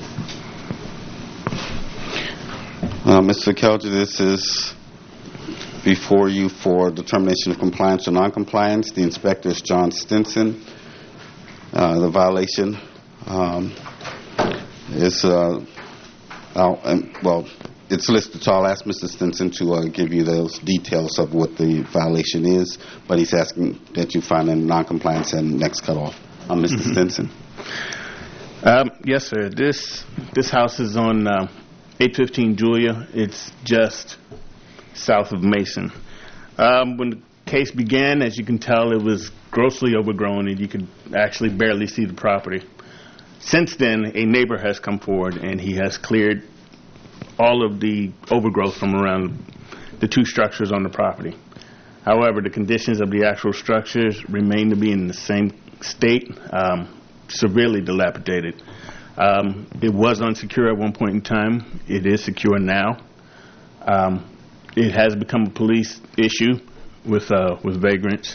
S7: Uh, Mister McKelger, this is before you for determination of compliance or noncompliance. The inspector is John Stinson. Uh, the violation um, is, uh, I'll, um, well, it's listed, so I'll ask Mister Stinson to uh, give you those details of what the violation is, but he's asking that you find a noncompliance and next cutoff. Uh, Mister Mm-hmm. Stinson.
S16: Um, yes, sir. This this house is on uh, eight fifteen Julia. It's just south of Mason. Um, when the case began, as you can tell, it was grossly overgrown, and you could actually barely see the property. Since then, a neighbor has come forward, and he has cleared all of the overgrowth from around the two structures on the property. However, the conditions of the actual structures remain to be in the same state, um, severely dilapidated. Um, it was unsecure at one point in time. It is secure now. Um, it has become a police issue with uh, with vagrants.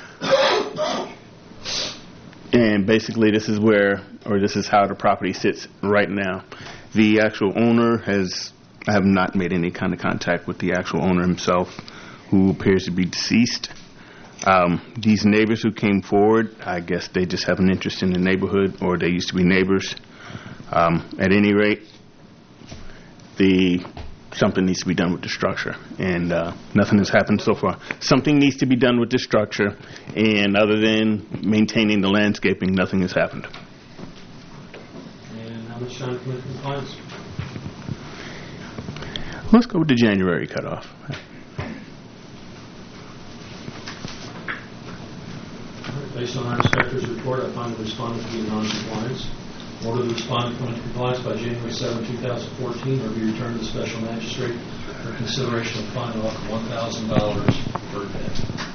S16: And basically, this is where, or this is how the property sits right now. The actual owner has, I have not made any kind of contact with the actual owner himself, who appears to be deceased. Um, these neighbors who came forward, I guess they just have an interest in the neighborhood, or they used to be neighbors. Um, at any rate, the something needs to be done with the structure, and uh, nothing has happened so far. Something needs to be done with the structure, and other than maintaining the landscaping, nothing has happened.
S1: And how much time to commit compliance?
S16: Let's go with the January cutoff.
S1: Based on our inspector's report, I find the respondent to be in non-compliance. Order the respondent come into compliance by January seventh, two thousand fourteen, or be returned to the special magistrate for consideration of fine of one thousand dollars per day.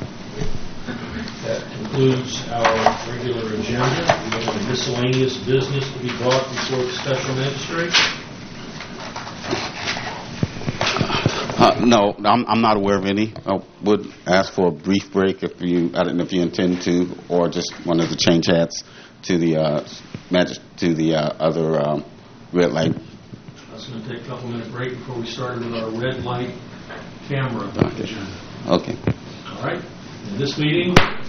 S1: That concludes our regular agenda. We have a miscellaneous business to be brought before the special magistrate.
S7: Uh, no, I'm, I'm not aware of any. I would ask for a brief break if you, I don't know if you intend to, or just wanted to change hats to the uh, magis- to the uh, other um, red light.
S1: That's going to take a couple minute break before we start with our red light camera.
S7: Okay. Okay.
S1: All right. And this meeting